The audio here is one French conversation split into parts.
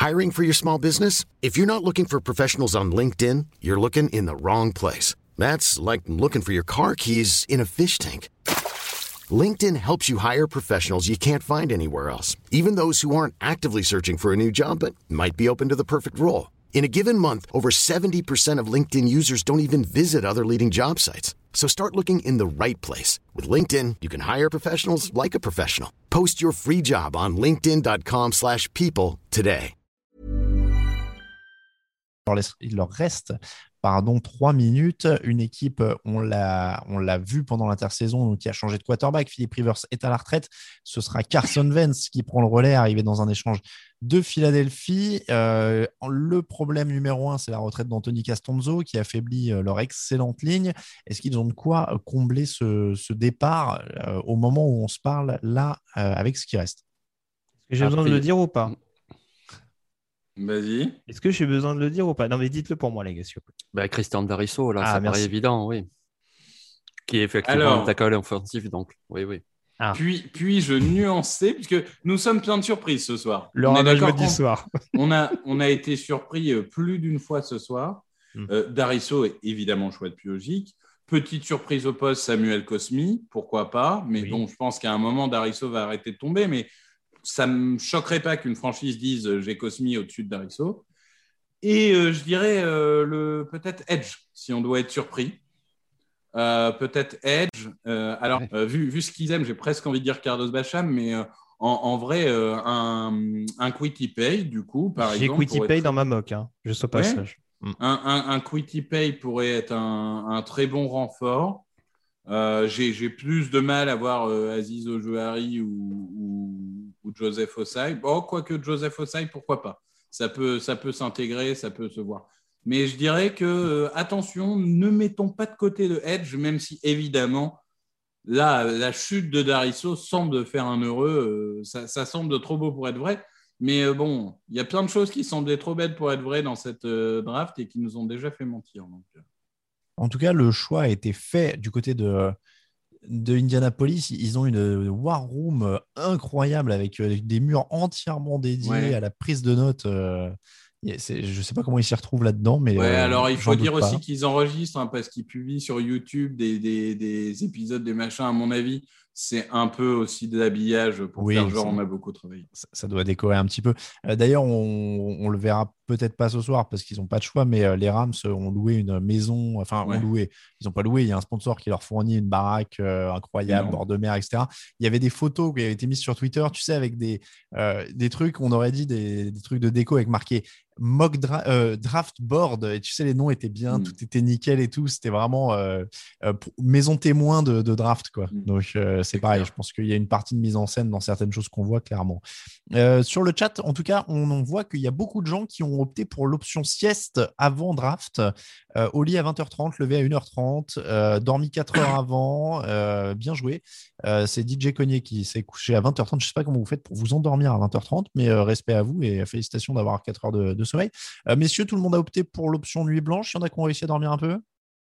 Hiring for your small business? If you're not looking for professionals on LinkedIn, you're looking in the wrong place. That's like looking for your car keys in a fish tank. LinkedIn helps you hire professionals you can't find anywhere else, even those who aren't actively searching for a new job but might be open to the perfect role. In a given month, over 70% of LinkedIn users don't even visit other leading job sites. So start looking in the right place. With LinkedIn, you can hire professionals like a professional. Post your free job on linkedin.com/people today. Il leur reste 3 minutes. Une équipe, on l'a vu pendant l'intersaison, qui a changé de quarterback. Philip Rivers est à la retraite. Ce sera Carson Wentz qui prend le relais, arrivé dans un échange de Philadelphie. Le problème numéro 1, c'est la retraite d'Anthony Castonzo qui affaiblit leur excellente ligne. Est-ce qu'ils ont de quoi combler ce départ au moment où on se parle là avec ce qui reste? Est-ce que j'ai besoin de le dire ou pas? Vas-y. Est-ce que j'ai besoin de le dire ou pas? Non, mais dites-le pour moi, les gars. Christian Darisso, là, ça paraît évident, oui. Qui est effectivement un tackle offensif, donc oui. Puis-je nuancer, puisque nous sommes plein de surprises ce soir. Le jeudi soir. on a été surpris plus d'une fois ce soir. Darisso est évidemment choix de logique. Petite surprise au poste, Samuel Cosmi, pourquoi pas. Mais bon, je pense qu'à un moment, Darisso va arrêter de tomber, mais ça ne me choquerait pas qu'une franchise dise j'ai Cosmi au-dessus de Darisso. Et je dirais peut-être Edge, si on doit être surpris. Peut-être Edge. Vu ce qu'ils aiment, j'ai presque envie de dire Carlos Basham, mais en vrai, un Quitty Pay, du coup, par exemple. J'ai Quitty Pay dans ma mock, juste au passage. Un Quitty Pay pourrait être un très bon renfort. J'ai plus de mal à voir Aziz Ojuari ou Joseph Ossai. Bon, quoique Joseph Ossai, pourquoi pas. Ça peut s'intégrer, ça peut se voir. Mais je dirais que, attention, ne mettons pas de côté de Edge, même si, évidemment, là, la chute de Darisso semble faire un heureux. Ça semble trop beau pour être vrai. Mais bon, il y a plein de choses qui semblaient trop belles pour être vraies dans cette draft et qui nous ont déjà fait mentir. Donc. En tout cas, le choix a été fait du côté de Indianapolis. Ils ont une war room incroyable avec des murs entièrement dédiés à la prise de notes. Je ne sais pas comment ils s'y retrouvent là-dedans. Mais, alors il faut dire aussi qu'ils enregistrent parce qu'ils publient sur YouTube des épisodes, des machins. À mon avis, c'est un peu aussi de l'habillage pour faire genre on a beaucoup travaillé. Ça doit décorer un petit peu. D'ailleurs, on le verra peut-être pas ce soir parce qu'ils n'ont pas de choix, mais les Rams ont loué une maison. Enfin, ils n'ont pas loué. Il y a un sponsor qui leur fournit une baraque incroyable, bord de mer, etc. Il y avait des photos qui avaient été mises sur Twitter, tu sais, avec des trucs, on aurait dit des trucs de déco avec marqué mock draft board. Et tu sais, les noms étaient bien, tout était nickel et tout. C'était vraiment maison témoin de draft, quoi. Donc, c'est pareil. Clair. Je pense qu'il y a une partie de mise en scène dans certaines choses qu'on voit clairement. Sur le chat, en tout cas, on voit qu'il y a beaucoup de gens qui ont opté pour l'option sieste avant draft. Au lit à 20h30, levé à 1h30, dormi 4 heures avant. Bien joué. C'est DJ Cognier qui s'est couché à 20h30. Je ne sais pas comment vous faites pour vous endormir à 20h30, mais respect à vous et félicitations d'avoir 4 heures de sommeil. Messieurs, tout le monde a opté pour l'option nuit blanche. Il y en a qui ont réussi à dormir un peu?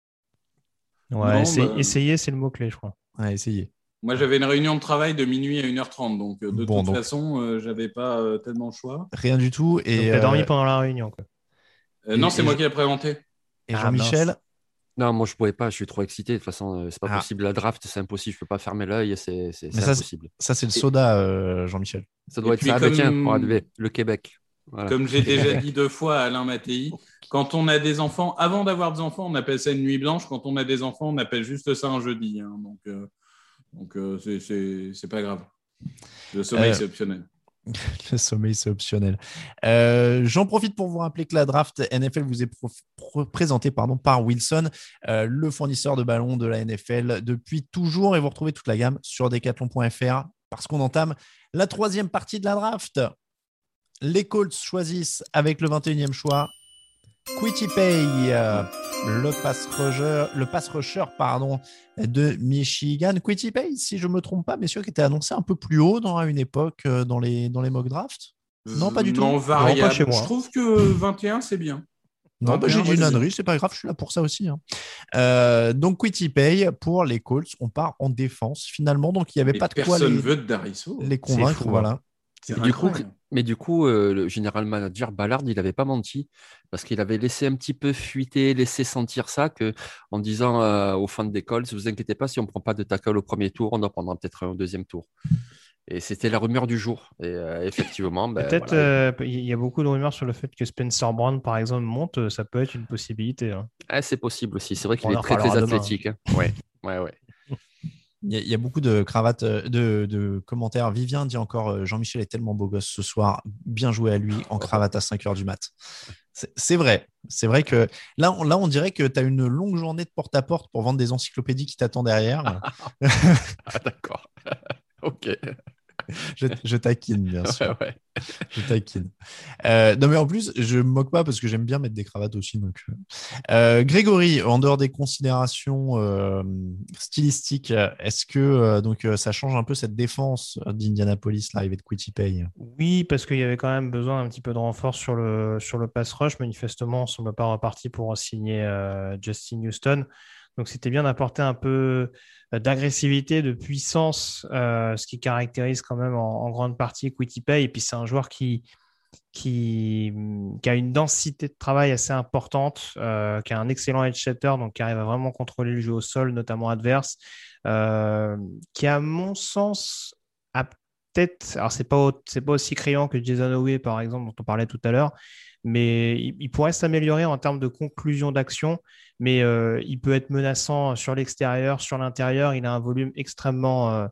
Ouais, essayer, c'est le mot-clé, je crois. Ouais, essayer. Moi, j'avais une réunion de travail de minuit à 1h30, donc de toute façon, je n'avais pas tellement le choix. Rien du tout. Et tu as dormi pendant la réunion, quoi. Non, c'est moi qui l'ai présenté. Et Jean-Michel? Non, moi, je ne pouvais pas, je suis trop excité. De toute façon, c'est pas possible. La draft, c'est impossible. Je ne peux pas fermer l'œil, c'est impossible. Ça, c'est le soda, Jean-Michel. Ça doit être ça, le Québec. Voilà. Comme j'ai déjà dit 2 fois à Alain Mattei, quand on a des enfants, avant d'avoir des enfants, on appelle ça une nuit blanche. Quand on a des enfants, on appelle juste ça un jeudi. Donc c'est pas grave. Le sommeil, c'est optionnel. Le sommeil, c'est optionnel. J'en profite pour vous rappeler que la draft NFL vous est présentée par Wilson, le fournisseur de ballons de la NFL depuis toujours. Et vous retrouvez toute la gamme sur decathlon.fr parce qu'on entame la 3e partie de la draft. Les Colts choisissent avec le 21e choix Quitty Pay, le pass rusher de Michigan. Quitty Pay, si je ne me trompe pas, messieurs, qui était annoncé un peu plus haut à une époque dans les mock drafts. Non, pas du tout. Non, variable. Non, pas chez moi. Je trouve que 21, c'est bien. Non, j'ai dit une ânerie, c'est pas grave, je suis là pour ça aussi. Donc, Quitty Pay pour les Colts, on part en défense finalement. Donc, il n'y avait pas de quoi personne veut de Darisso. Les convaincre. Fou, voilà. C'est incroyable. Mais du coup, le général manager Ballard, il n'avait pas menti parce qu'il avait laissé un petit peu fuiter, laissé sentir ça en disant aux fans d'école, ne vous inquiétez pas, si on ne prend pas de tackle au premier tour, on en prendra peut-être un au deuxième tour. Et c'était la rumeur du jour. Et effectivement, peut-être voilà. il y a beaucoup de rumeurs sur le fait que Spencer Brown, par exemple, monte. Ça peut être une possibilité. Hein. C'est possible aussi. C'est vrai qu'il On est en très, très reparlera demain. athlétique. Hein. Ouais. Il y a beaucoup de cravates, de commentaires. Vivien dit encore Jean-Michel est tellement beau gosse ce soir. Bien joué à lui en cravate à 5h du mat. C'est vrai. C'est vrai que là, on dirait que tu as une longue journée de porte-à-porte pour vendre des encyclopédies qui t'attendent derrière. D'accord. Ok. Je taquine, bien sûr. Ouais. Je taquine. Non, mais en plus, je me moque pas parce que j'aime bien mettre des cravates aussi. Donc, Grégory, en dehors des considérations stylistiques, est-ce que ça change un peu cette défense d'Indianapolis, l'arrivée de Quitty-Pay? Oui, parce qu'il y avait quand même besoin d'un petit peu de renfort sur le pass rush. Manifestement, on ne semble pas reparti pour signer Justin Houston. Donc, c'était bien d'apporter un peu d'agressivité, de puissance, ce qui caractérise quand même en grande partie Quitty-Pay. Et puis, c'est un joueur qui a une densité de travail assez importante, qui a un excellent edge setter, donc qui arrive à vraiment contrôler le jeu au sol, notamment adverse, qui, à mon sens, a peut-être, alors c'est pas aussi criant que Jason Howe, par exemple, dont on parlait tout à l'heure, mais il pourrait s'améliorer en termes de conclusion d'action, mais il peut être menaçant sur l'extérieur, sur l'intérieur. Il a un volume extrêmement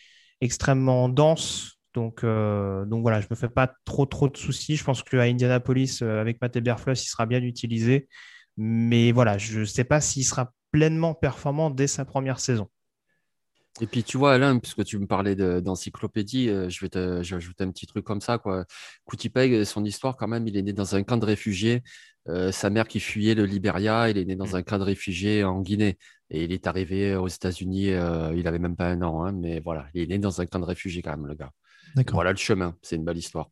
dense. Donc voilà, je ne me fais pas trop de soucis. Je pense qu'à Indianapolis, avec Matt Eberflus, il sera bien utilisé. Mais voilà, je ne sais pas s'il sera pleinement performant dès sa première saison. Et puis, tu vois, Alain, puisque tu me parlais d'encyclopédie, je vais ajouter un petit truc comme ça, quoi. Quitty-Pay, son histoire, quand même, il est né dans un camp de réfugiés. Sa mère qui fuyait le Libéria, il est né dans un camp de réfugiés en Guinée. Et il est arrivé aux États-Unis, il n'avait même pas un an, hein, mais voilà, il est né dans un camp de réfugiés, quand même, le gars. D'accord. Voilà le chemin, c'est une belle histoire.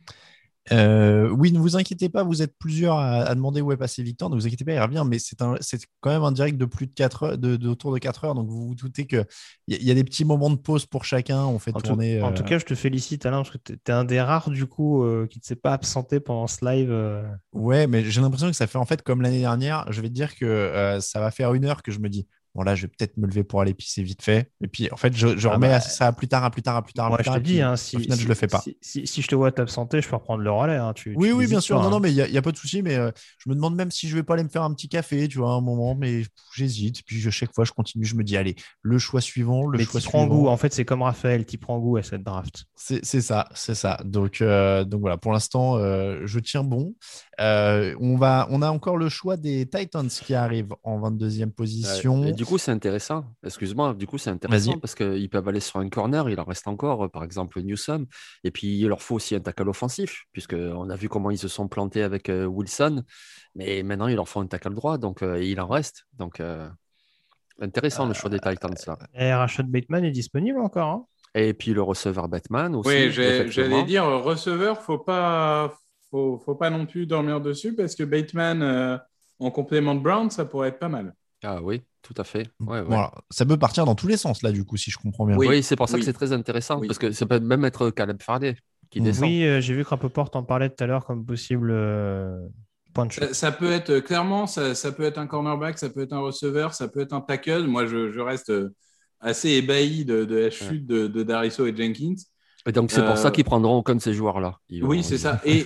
Oui, ne vous inquiétez pas, vous êtes plusieurs à demander où est passé Victor. Ne vous inquiétez pas, il revient, mais c'est quand même un direct de plus de 4 heures, autour de 4 heures. Donc vous vous doutez qu'il y a des petits moments de pause pour chacun. On fait tourner. En tout cas, je te félicite, Alain, parce que tu es un des rares, du coup, qui ne s'est pas absenté pendant ce live. Ouais, mais j'ai l'impression que ça fait en fait comme l'année dernière. Je vais te dire que ça va faire 1 heure que je me dis. Bon, là, je vais peut-être me lever pour aller pisser vite fait. Et puis, en fait, je remets ça à plus tard. Moi, je te dis, hein, au final, je le fais pas. Si je te vois t'absenter, je peux reprendre le relais. Hein, Oui, bien sûr. Pas, non, mais il n'y a pas de souci. Mais je me demande même si je vais pas aller me faire un petit café, tu vois, à un moment. Mais j'hésite. Puis, chaque fois, je continue. Je me dis, allez, le choix suivant. Mais tu prends goût. En fait, c'est comme Raphaël, tu prends goût à cette draft. C'est ça. Donc voilà, pour l'instant, je tiens bon. On a encore le choix des Titans qui arrivent en 22e position. Et du coup, c'est intéressant. Excuse-moi, du coup, c'est intéressant parce qu'ils peuvent aller sur un corner. Il en reste encore, par exemple, Newsome. Et puis, il leur faut aussi un tackle offensif, puisqu'on a vu comment ils se sont plantés avec Wilson. Mais maintenant, il leur faut un tackle droit. Donc, il en reste. Donc, intéressant le choix des Titans là. Et Rashad Bateman est disponible encore. Hein. Et puis, le receveur Batman aussi. Oui, j'allais dire, receveur, faut pas non plus dormir dessus parce que Bateman, en complément de Brown, ça pourrait être pas mal. Ah oui, tout à fait. Ouais. Voilà. Ça peut partir dans tous les sens, là, du coup, si je comprends bien. Oui, c'est pour ça que c'est très intéressant, parce que ça peut même être Caleb Farley qui descend. Oui, j'ai vu que Rappaport en parlait tout à l'heure comme possible point de chute. Ça peut être, clairement, ça peut être un cornerback, ça peut être un receveur, ça peut être un tackle. Moi, je reste assez ébahi de la chute de Dariso et Jenkins. Et donc, c'est pour ça qu'ils prendront aucun de ces joueurs-là. C'est ça. Et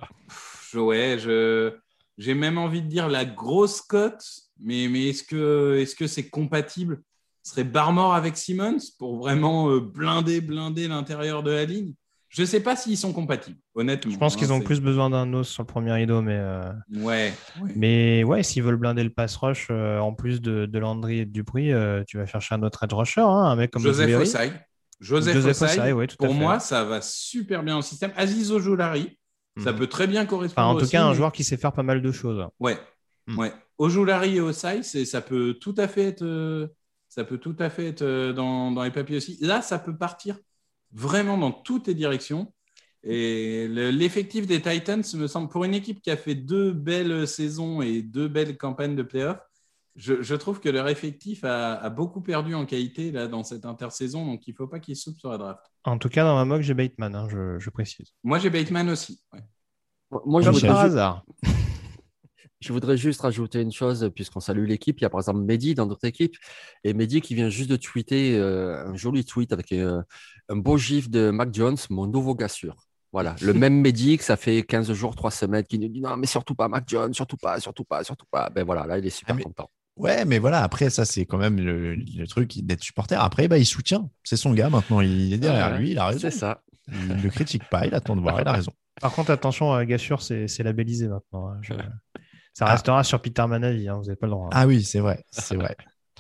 j'ai même envie de dire la grosse cote, mais est-ce que c'est compatible? Ce serait Barmore avec Simmons pour vraiment blinder l'intérieur de la ligne? Je ne sais pas s'ils sont compatibles, honnêtement. Je pense qu'ils ont plus besoin d'un os sur le premier rideau, mais mais ouais, s'ils veulent blinder le pass rush, en plus de Landry et de Dupree, tu vas chercher un autre edge rusher, hein, un mec comme Joseph Ossai. Joseph Ossai, ouais, tout pour à fait. moi, ça va super bien au système. Aziz Ojulari, ça peut très bien correspondre. En tout cas, un joueur qui sait faire pas mal de choses. Ouais. Ojulari et Ossai, ça peut tout à fait être, dans les papiers aussi. Là, ça peut partir vraiment dans toutes les directions. Et l'effectif des Titans me semble, pour une équipe qui a fait 2 belles saisons et 2 belles campagnes de playoffs, Je trouve que leur effectif a beaucoup perdu en qualité là, dans cette intersaison, donc il ne faut pas qu'ils soupent sur la draft. En tout cas, dans ma mock, j'ai Bateman, hein, je précise. Moi, j'ai Bateman aussi. Ouais. Moi, Comme par hasard. Je voudrais juste rajouter une chose, puisqu'on salue l'équipe. Il y a par exemple Mehdi dans notre équipe. Et Mehdi qui vient juste de tweeter un joli tweet avec un beau gif de Mac Jones, mon nouveau gars sûr. Voilà, le même Mehdi que ça fait 15 jours, 3 semaines, qui nous dit non, mais surtout pas Mac Jones, surtout pas. Ben voilà, là, il est super content. Ouais, mais voilà, après, ça, c'est quand même le truc d'être supporter. Après, il soutient. C'est son gars maintenant. Il est derrière lui, il a raison. C'est ça. Il ne le critique pas, il attend de voir, il a raison. Par contre, attention, gars sûr, c'est labellisé maintenant. Hein. Ça restera sur Peterman à vie, hein, vous n'avez pas le droit. Hein. Ah oui, c'est vrai, c'est vrai.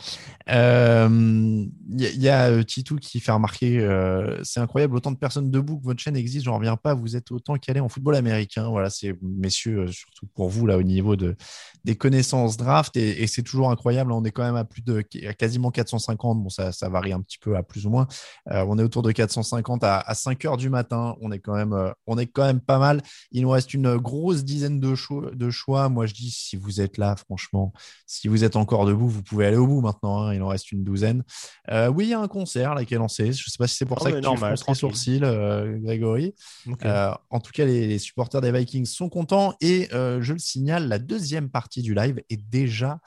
Y a Titou qui fait remarquer c'est incroyable, autant de personnes debout que votre chaîne existe, j'en reviens pas, vous êtes autant calés en football américain. Voilà, c'est messieurs, surtout pour vous là au niveau des connaissances draft, et c'est toujours incroyable. On est quand même à quasiment 450, bon ça varie un petit peu à plus ou moins, on est autour de 450 à 5 heures du matin, on est quand même pas mal. Il nous reste une grosse dizaine de choix. Moi je dis, si vous êtes là, franchement, si vous êtes encore debout, vous pouvez aller au bout maintenant, hein. Il en reste une douzaine. Oui, il y a un concert là, qui est lancé. Je ne sais pas si c'est pour ça que tu fronces les sourcils, Grégory. Okay. En tout cas, les supporters des Vikings sont contents. Et je le signale, la deuxième partie du live est déjà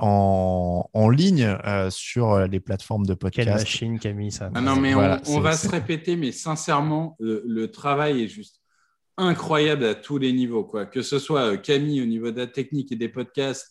en ligne sur les plateformes de podcast. Quelle machine, Camille, ça. Ah non, mais voilà, on va se répéter, mais sincèrement, le travail est juste incroyable à tous les niveaux, quoi. Que ce soit Camille au niveau de la technique et des podcasts,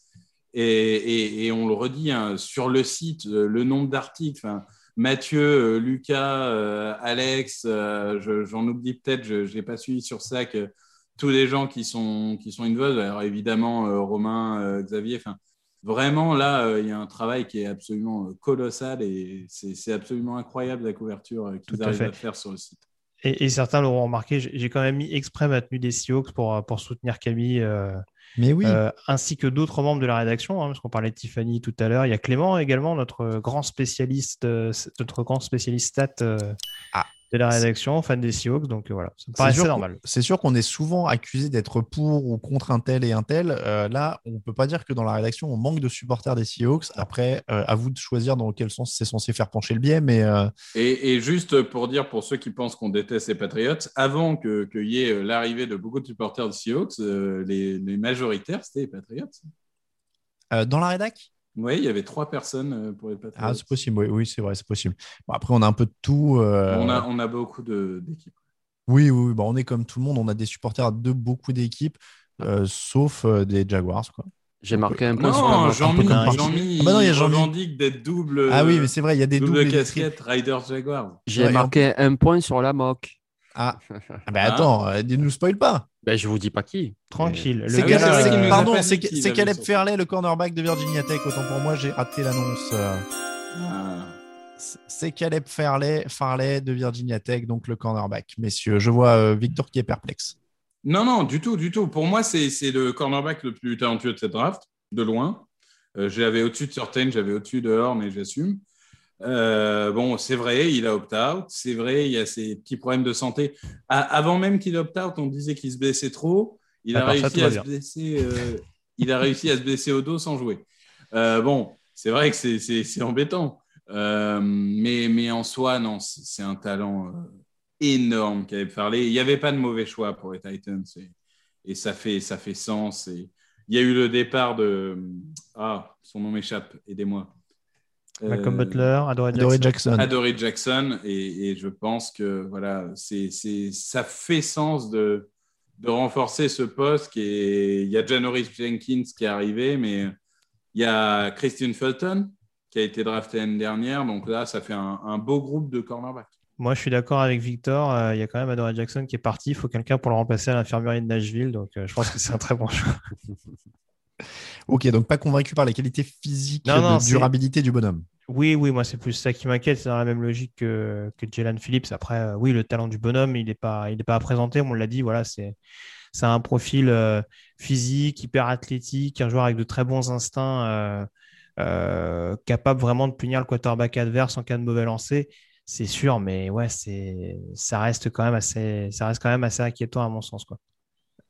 et on le redit, hein, sur le site, le nombre d'articles, Mathieu, Lucas, Alex, j'en oublie peut-être, je n'ai pas suivi sur ça, que tous les gens qui sont involved, alors évidemment Romain, Xavier, vraiment là, il y a un travail qui est absolument colossal, et c'est absolument incroyable la couverture qu'ils arrivent à faire sur le site. Et certains l'auront remarqué, j'ai quand même mis exprès ma tenue des Seahawks pour soutenir Camille. Mais oui. Ainsi que d'autres membres de la rédaction, hein, parce qu'on parlait de Tiffany tout à l'heure. Il y a Clément également, notre grand spécialiste stat de la rédaction, fan des Seahawks. Donc voilà, ça me paraissait normal. C'est sûr qu'on est souvent accusé d'être pour ou contre un tel et un tel. Là, on ne peut pas dire que dans la rédaction, on manque de supporters des Seahawks. Après, à vous de choisir dans quel sens c'est censé faire pencher le biais. Mais et juste pour dire, pour ceux qui pensent qu'on déteste les Patriots, avant qu'il y ait l'arrivée de beaucoup de supporters des Seahawks, les majoritaires, c'était les Patriots. Dans la rédac ? Oui, il y avait 3 personnes pour les Patriots. Ah, c'est possible, oui, c'est vrai, c'est possible. Bon, après, on a un peu de tout. On a beaucoup d'équipes. Oui, bon, on est comme tout le monde, on a des supporters de beaucoup d'équipes, sauf des Jaguars, quoi. J'ai marqué un point sur la moque. Jean-Mi, il revendique d'être double. Ah oui, mais c'est vrai, il y a des doubles casquettes Riders Jaguars. J'ai marqué un point sur la moque. Attends, ne nous spoil pas. Je vous dis pas qui. Tranquille. C'est Caleb Fairley, le cornerback de Virginia Tech. Autant pour moi, j'ai raté l'annonce. C'est Caleb Fairley de Virginia Tech, donc le cornerback. Messieurs, je vois Victor qui est perplexe. Non, du tout. Pour moi, c'est le cornerback le plus talentueux de cette draft, de loin. J'avais au-dessus de Surtain, j'avais au-dessus de Horn, et j'assume. Bon, c'est vrai, il a opt-out. C'est vrai, il y a ces petits problèmes de santé. Avant même qu'il opt-out, on disait qu'il se blessait trop. Il a réussi à se blesser au dos sans jouer. Bon, c'est vrai que c'est embêtant. Mais en soi, non, c'est un talent énorme Caleb Fairley. Il n'y avait pas de mauvais choix pour les Titans. Et ça fait sens. Et il y a eu le départ de... son nom m'échappe, aidez-moi. Malcolm Butler, Adoree Jackson, et je pense que voilà, ça fait sens de renforcer ce poste. Il y a Janoris Jenkins qui est arrivé, mais il y a Christian Fulton qui a été drafté l'année dernière, donc là ça fait un beau groupe de cornerbacks. Moi je suis d'accord avec Victor, il y a quand même Adoree Jackson qui est parti, il faut quelqu'un pour le remplacer à l'infirmerie de Nashville, donc je pense que c'est un très bon choix. Ok, donc pas convaincu par les qualités physiques, durabilité du bonhomme. Oui, moi c'est plus ça qui m'inquiète, c'est dans la même logique que Jalen Phillips. Après, oui, le talent du bonhomme, il n'est pas à présenter, on l'a dit, voilà, c'est un profil physique, hyper athlétique, un joueur avec de très bons instincts, capable vraiment de punir le quarterback adverse en cas de mauvais lancer, c'est sûr, mais ouais, ça reste quand même assez inquiétant à mon sens, quoi.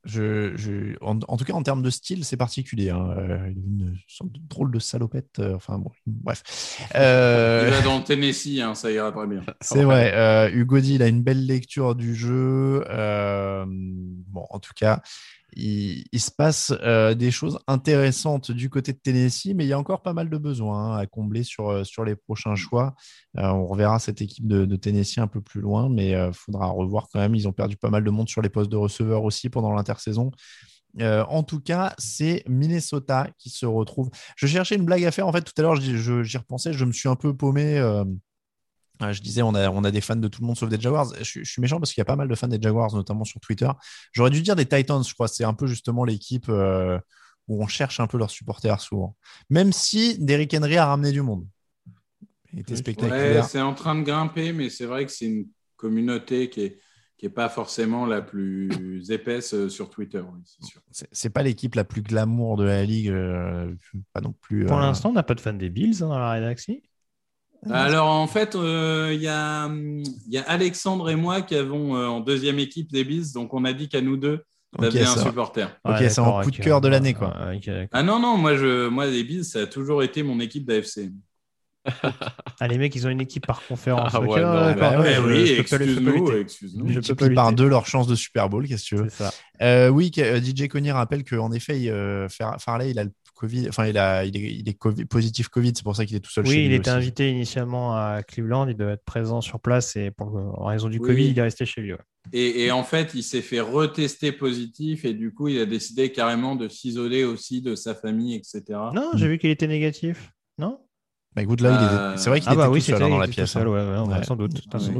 En tout cas, en termes de style, c'est particulier. Hein. Une sorte de drôle de salopette. Enfin, bon, bref. Il va dans le Tennessee, hein, ça ira très bien. C'est vrai. Hugo dit il a une belle lecture du jeu. Bon, en tout cas, il se passe des choses intéressantes du côté de Tennessee, mais il y a encore pas mal de besoins à combler sur les prochains choix. On reverra cette équipe de Tennessee un peu plus loin, mais il faudra revoir quand même. Ils ont perdu pas mal de monde sur les postes de receveurs aussi pendant l'intersaison. En tout cas, c'est Minnesota qui se retrouve. Je cherchais une blague à faire. En fait, tout à l'heure, j'y repensais. Je me suis un peu paumé. Je disais, on a des fans de tout le monde sauf des Jaguars. Je suis méchant parce qu'il y a pas mal de fans des Jaguars, notamment sur Twitter. J'aurais dû dire des Titans, je crois. C'est un peu justement l'équipe où on cherche un peu leurs supporters souvent. Même si Derrick Henry a ramené du monde. Il était spectaculaire. Ouais, c'est en train de grimper, mais c'est vrai que c'est une communauté qui est pas forcément la plus épaisse sur Twitter. Oui, c'est sûr. C'est pas l'équipe la plus glamour de la ligue. Pas non plus. Pour l'instant, on n'a pas de fan des Bills dans la rédaction. Alors, en fait, il y a Alexandre et moi qui avons en deuxième équipe des Bills, donc on a dit qu'à nous deux, on avait un supporter. Ok, c'est en coup de cœur de l'année, quoi. Ah non, moi, les Bills, ça a toujours été mon équipe d'AFC. Ah, les mecs, ils ont une équipe par conférence. Ah ouais, non, oui, excuse-nous. Multiplie par 2 leur chance de Super Bowl, qu'est-ce que tu veux. C'est ça. Oui, DJ Coney rappelle qu'en effet, Farley, il a le Covid, enfin, il est positif Covid, c'est pour ça qu'il est tout seul chez lui. Oui, il était aussi. invité initialement à Cleveland, il devait être présent sur place et en raison du Covid, il est resté chez lui. Ouais. Et en fait, il s'est fait retester positif et du coup, il a décidé carrément de s'isoler aussi de sa famille, etc. Non, j'ai vu qu'il était négatif. Non? Bah écoute, là, c'est vrai qu'il était tout seul dans la pièce. Sans doute.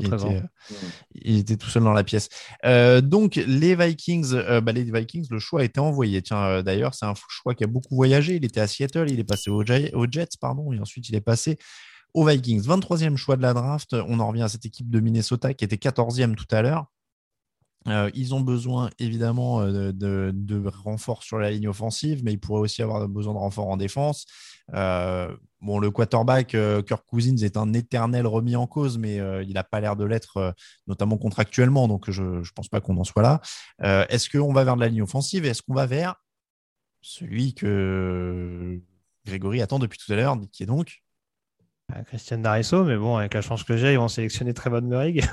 Il était tout seul dans la pièce. Donc, les Vikings, le choix a été envoyé. Tiens, d'ailleurs, c'est un choix qui a beaucoup voyagé. Il était à Seattle, il est passé aux Jets, pardon, et ensuite il est passé aux Vikings. 23e choix de la draft. On en revient à cette équipe de Minnesota qui était 14e tout à l'heure. Ils ont besoin évidemment de renforts sur la ligne offensive, mais ils pourraient aussi avoir besoin de renforts en défense. Le quarterback Kirk Cousins est un éternel remis en cause, mais il n'a pas l'air de l'être, notamment contractuellement, donc je ne pense pas qu'on en soit là. Est-ce qu'on va vers de la ligne offensive et est-ce qu'on va vers celui que Grégory attend depuis tout à l'heure, qui est donc Christian Darrisaw, mais bon, avec la chance que j'ai, ils vont sélectionner Trevon Moehrig.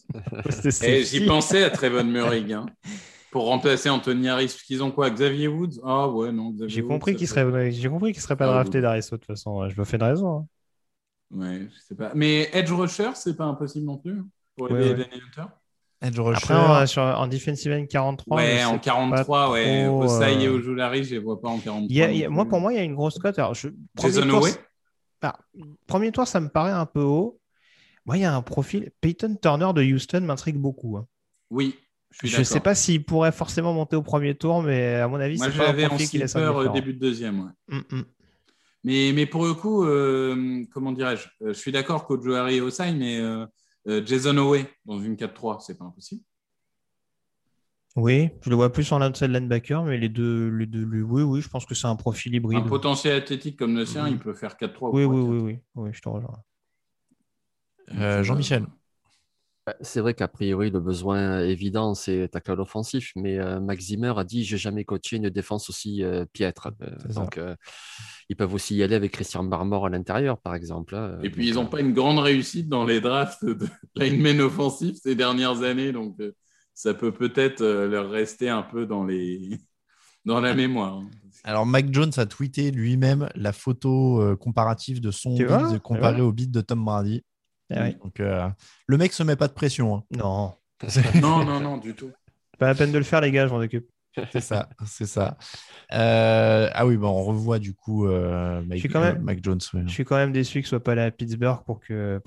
J'y pensais à Trevon Moehrig pour remplacer Anthony Harris. Parce qu'ils ont quoi, Xavier Woods? Ah ouais, non. J'ai compris qu'il serait pas drafté Darrisaw de toute façon. Je me fais de raison. Hein. Ouais, je sais pas. Mais Edge Rusher, c'est pas impossible non plus pour les Danny Hunter. Edge Rusher. Après, en defensive end 43. Ouais, en 43, ouais. Ossai et Ojulari, je les vois pas en 43. Pour moi, il y a une grosse cote. Jason Owe. Premier tour, ça me paraît un peu haut. Moi, il y a un profil. Peyton Turner de Houston m'intrigue beaucoup. Hein. Oui, je ne sais pas s'il pourrait forcément monter au premier tour, mais à mon avis, moi, c'est pas un profil qui laisse un sleeper début de deuxième. Ouais. Mais pour le coup, comment dirais-je, je suis d'accord qu'Ojulari et Ossai, mais Jason Owe dans une 4-3, c'est pas impossible. Oui, je le vois plus en outside linebacker, mais les deux, oui, je pense que c'est un profil hybride. Un potentiel athlétique comme le sien, il peut faire 4-3. Oui, je te rejoins. Jean-Michel. C'est vrai qu'a priori, le besoin évident, c'est tackle offensif, mais Max Zimmer a dit « J'ai jamais coaché une défense aussi piètre ». Donc, ils peuvent aussi y aller avec Christian Barmore à l'intérieur, par exemple. Et puis, ils n'ont pas une grande réussite dans les drafts de linemen offensifs ces dernières années, donc ça peut-être leur rester un peu dans la mémoire. Alors, Mac Jones a tweeté lui-même la photo comparative de son bid comparé au bid de Tom Brady. Oui. Donc, le mec se met pas de pression. Hein. Non. non, du tout. Pas la peine de le faire, les gars, je m'en occupe. C'est ça. Ah oui, on revoit du coup Mac Jones. Ouais. Je suis quand même déçu qu'il soit pas allé à Pittsburgh pour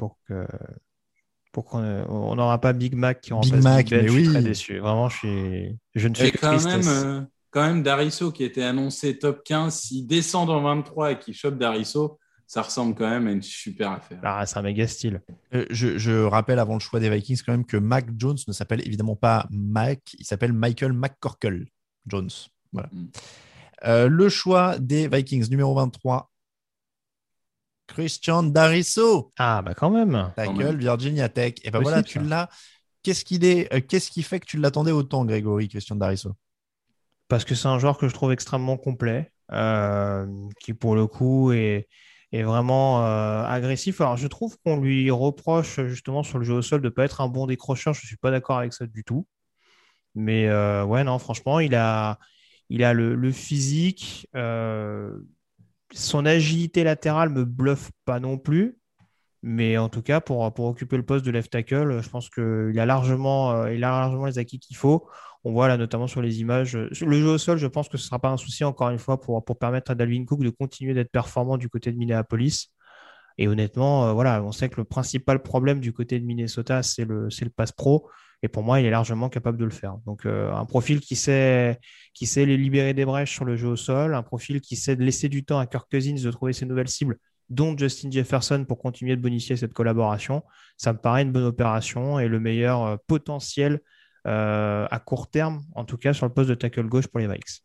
qu'on n'aura pas Big Mac qui remplace Big Ben. Je suis très déçu. Vraiment, je ne fais que tristesse. Quand même, Darrisaw qui était annoncé top 15, s'il descend en 23 et qu'il chope Darrisaw, ça ressemble quand même à une super affaire. Ah, c'est un méga style. Je rappelle avant le choix des Vikings quand même que Mac Jones ne s'appelle évidemment pas Mac, il s'appelle Michael McCorkle Jones. Voilà. Le choix des Vikings, numéro 23. Christian Darrisaw. Ah, bah quand même. Tackle, Virginia Tech. Et ben voilà, tu l'as. Qu'est-ce qui fait que tu l'attendais autant, Grégory, Christian Darrisaw? parce que c'est un joueur que je trouve extrêmement complet, qui pour le coup est vraiment agressif. Alors je trouve qu'on lui reproche justement sur le jeu au sol de ne pas être un bon décrocheur. Je ne suis pas d'accord avec ça du tout. Mais ouais, non, franchement, il a le physique. Son agilité latérale me bluffe pas non plus. Mais en tout cas, pour occuper le poste de left tackle, je pense il a largement les acquis qu'il faut. On voit là notamment sur les images. Sur le jeu au sol, je pense que ce ne sera pas un souci, encore une fois, pour permettre à Dalvin Cook de continuer d'être performant du côté de Minneapolis. Et honnêtement, voilà, on sait que le principal problème du côté de Minnesota, c'est le pass pro. Et pour moi, il est largement capable de le faire. Donc, un profil qui sait les libérer des brèches sur le jeu au sol, un profil qui sait de laisser du temps à Kirk Cousins de trouver ses nouvelles cibles, dont Justin Jefferson, pour continuer de bonifier cette collaboration. Ça me paraît une bonne opération et le meilleur potentiel à court terme, en tout cas sur le poste de tackle gauche pour les Vikes.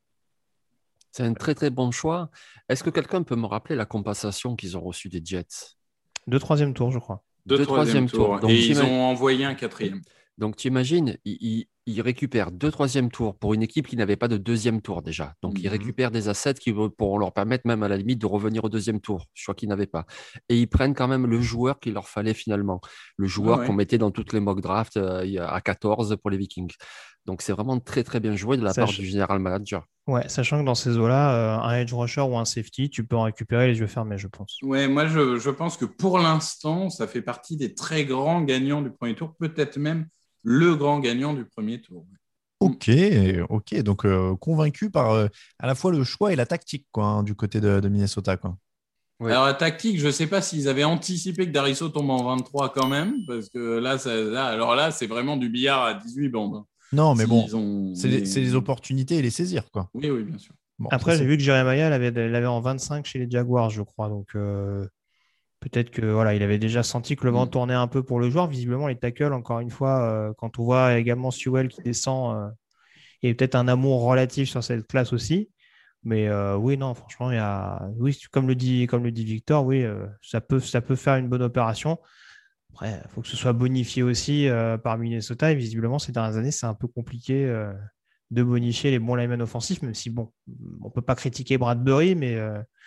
C'est un très très bon choix. Est-ce que quelqu'un peut me rappeler la compensation qu'ils ont reçue des Jets? De troisième tour, je crois. De troisième tour. Donc, et ils ont envoyé un 4e. Donc, tu imagines, ils récupèrent 2 troisième tours pour une équipe qui n'avait pas de deuxième tour déjà. Donc, ils récupèrent des assets qui pourront leur permettre même à la limite de revenir au deuxième tour. Je crois qu'ils n'avaient pas. Et ils prennent quand même le joueur qu'il leur fallait finalement. Le joueur qu'on mettait dans toutes les mock drafts à 14 pour les Vikings. Donc, c'est vraiment très, très bien joué de la part du général manager. Ouais, sachant que dans ces eaux-là, un edge rusher ou un safety, tu peux en récupérer les yeux fermés, je pense. Ouais, moi, je pense que pour l'instant, ça fait partie des très grands gagnants du premier tour, peut-être même le grand gagnant du premier tour. Ok. Donc convaincu par à la fois le choix et la tactique du côté de Minnesota. Ouais. Alors, la tactique, je ne sais pas s'ils avaient anticipé que Dariso tombe en 23 quand même, parce que là, c'est vraiment du billard à 18 bandes. Non, mais c'est les opportunités et les saisir, quoi. Oui, bien sûr. Bon, après, j'ai vu que Jeremiah l'avait en 25 chez les Jaguars, je crois. Donc, peut-être que il avait déjà senti que le vent tournait un peu pour le joueur. Visiblement, les tackles, encore une fois, quand on voit également Sewell qui descend, il y a peut-être un amour relatif sur cette classe aussi. Mais oui, non, franchement, comme le dit Victor, oui, ça peut faire une bonne opération. Après, il faut que ce soit bonifié aussi par Minnesota. Et visiblement, ces dernières années, c'est un peu compliqué de bonifier les bons linemen offensifs, même si, on ne peut pas critiquer Bradbury, mais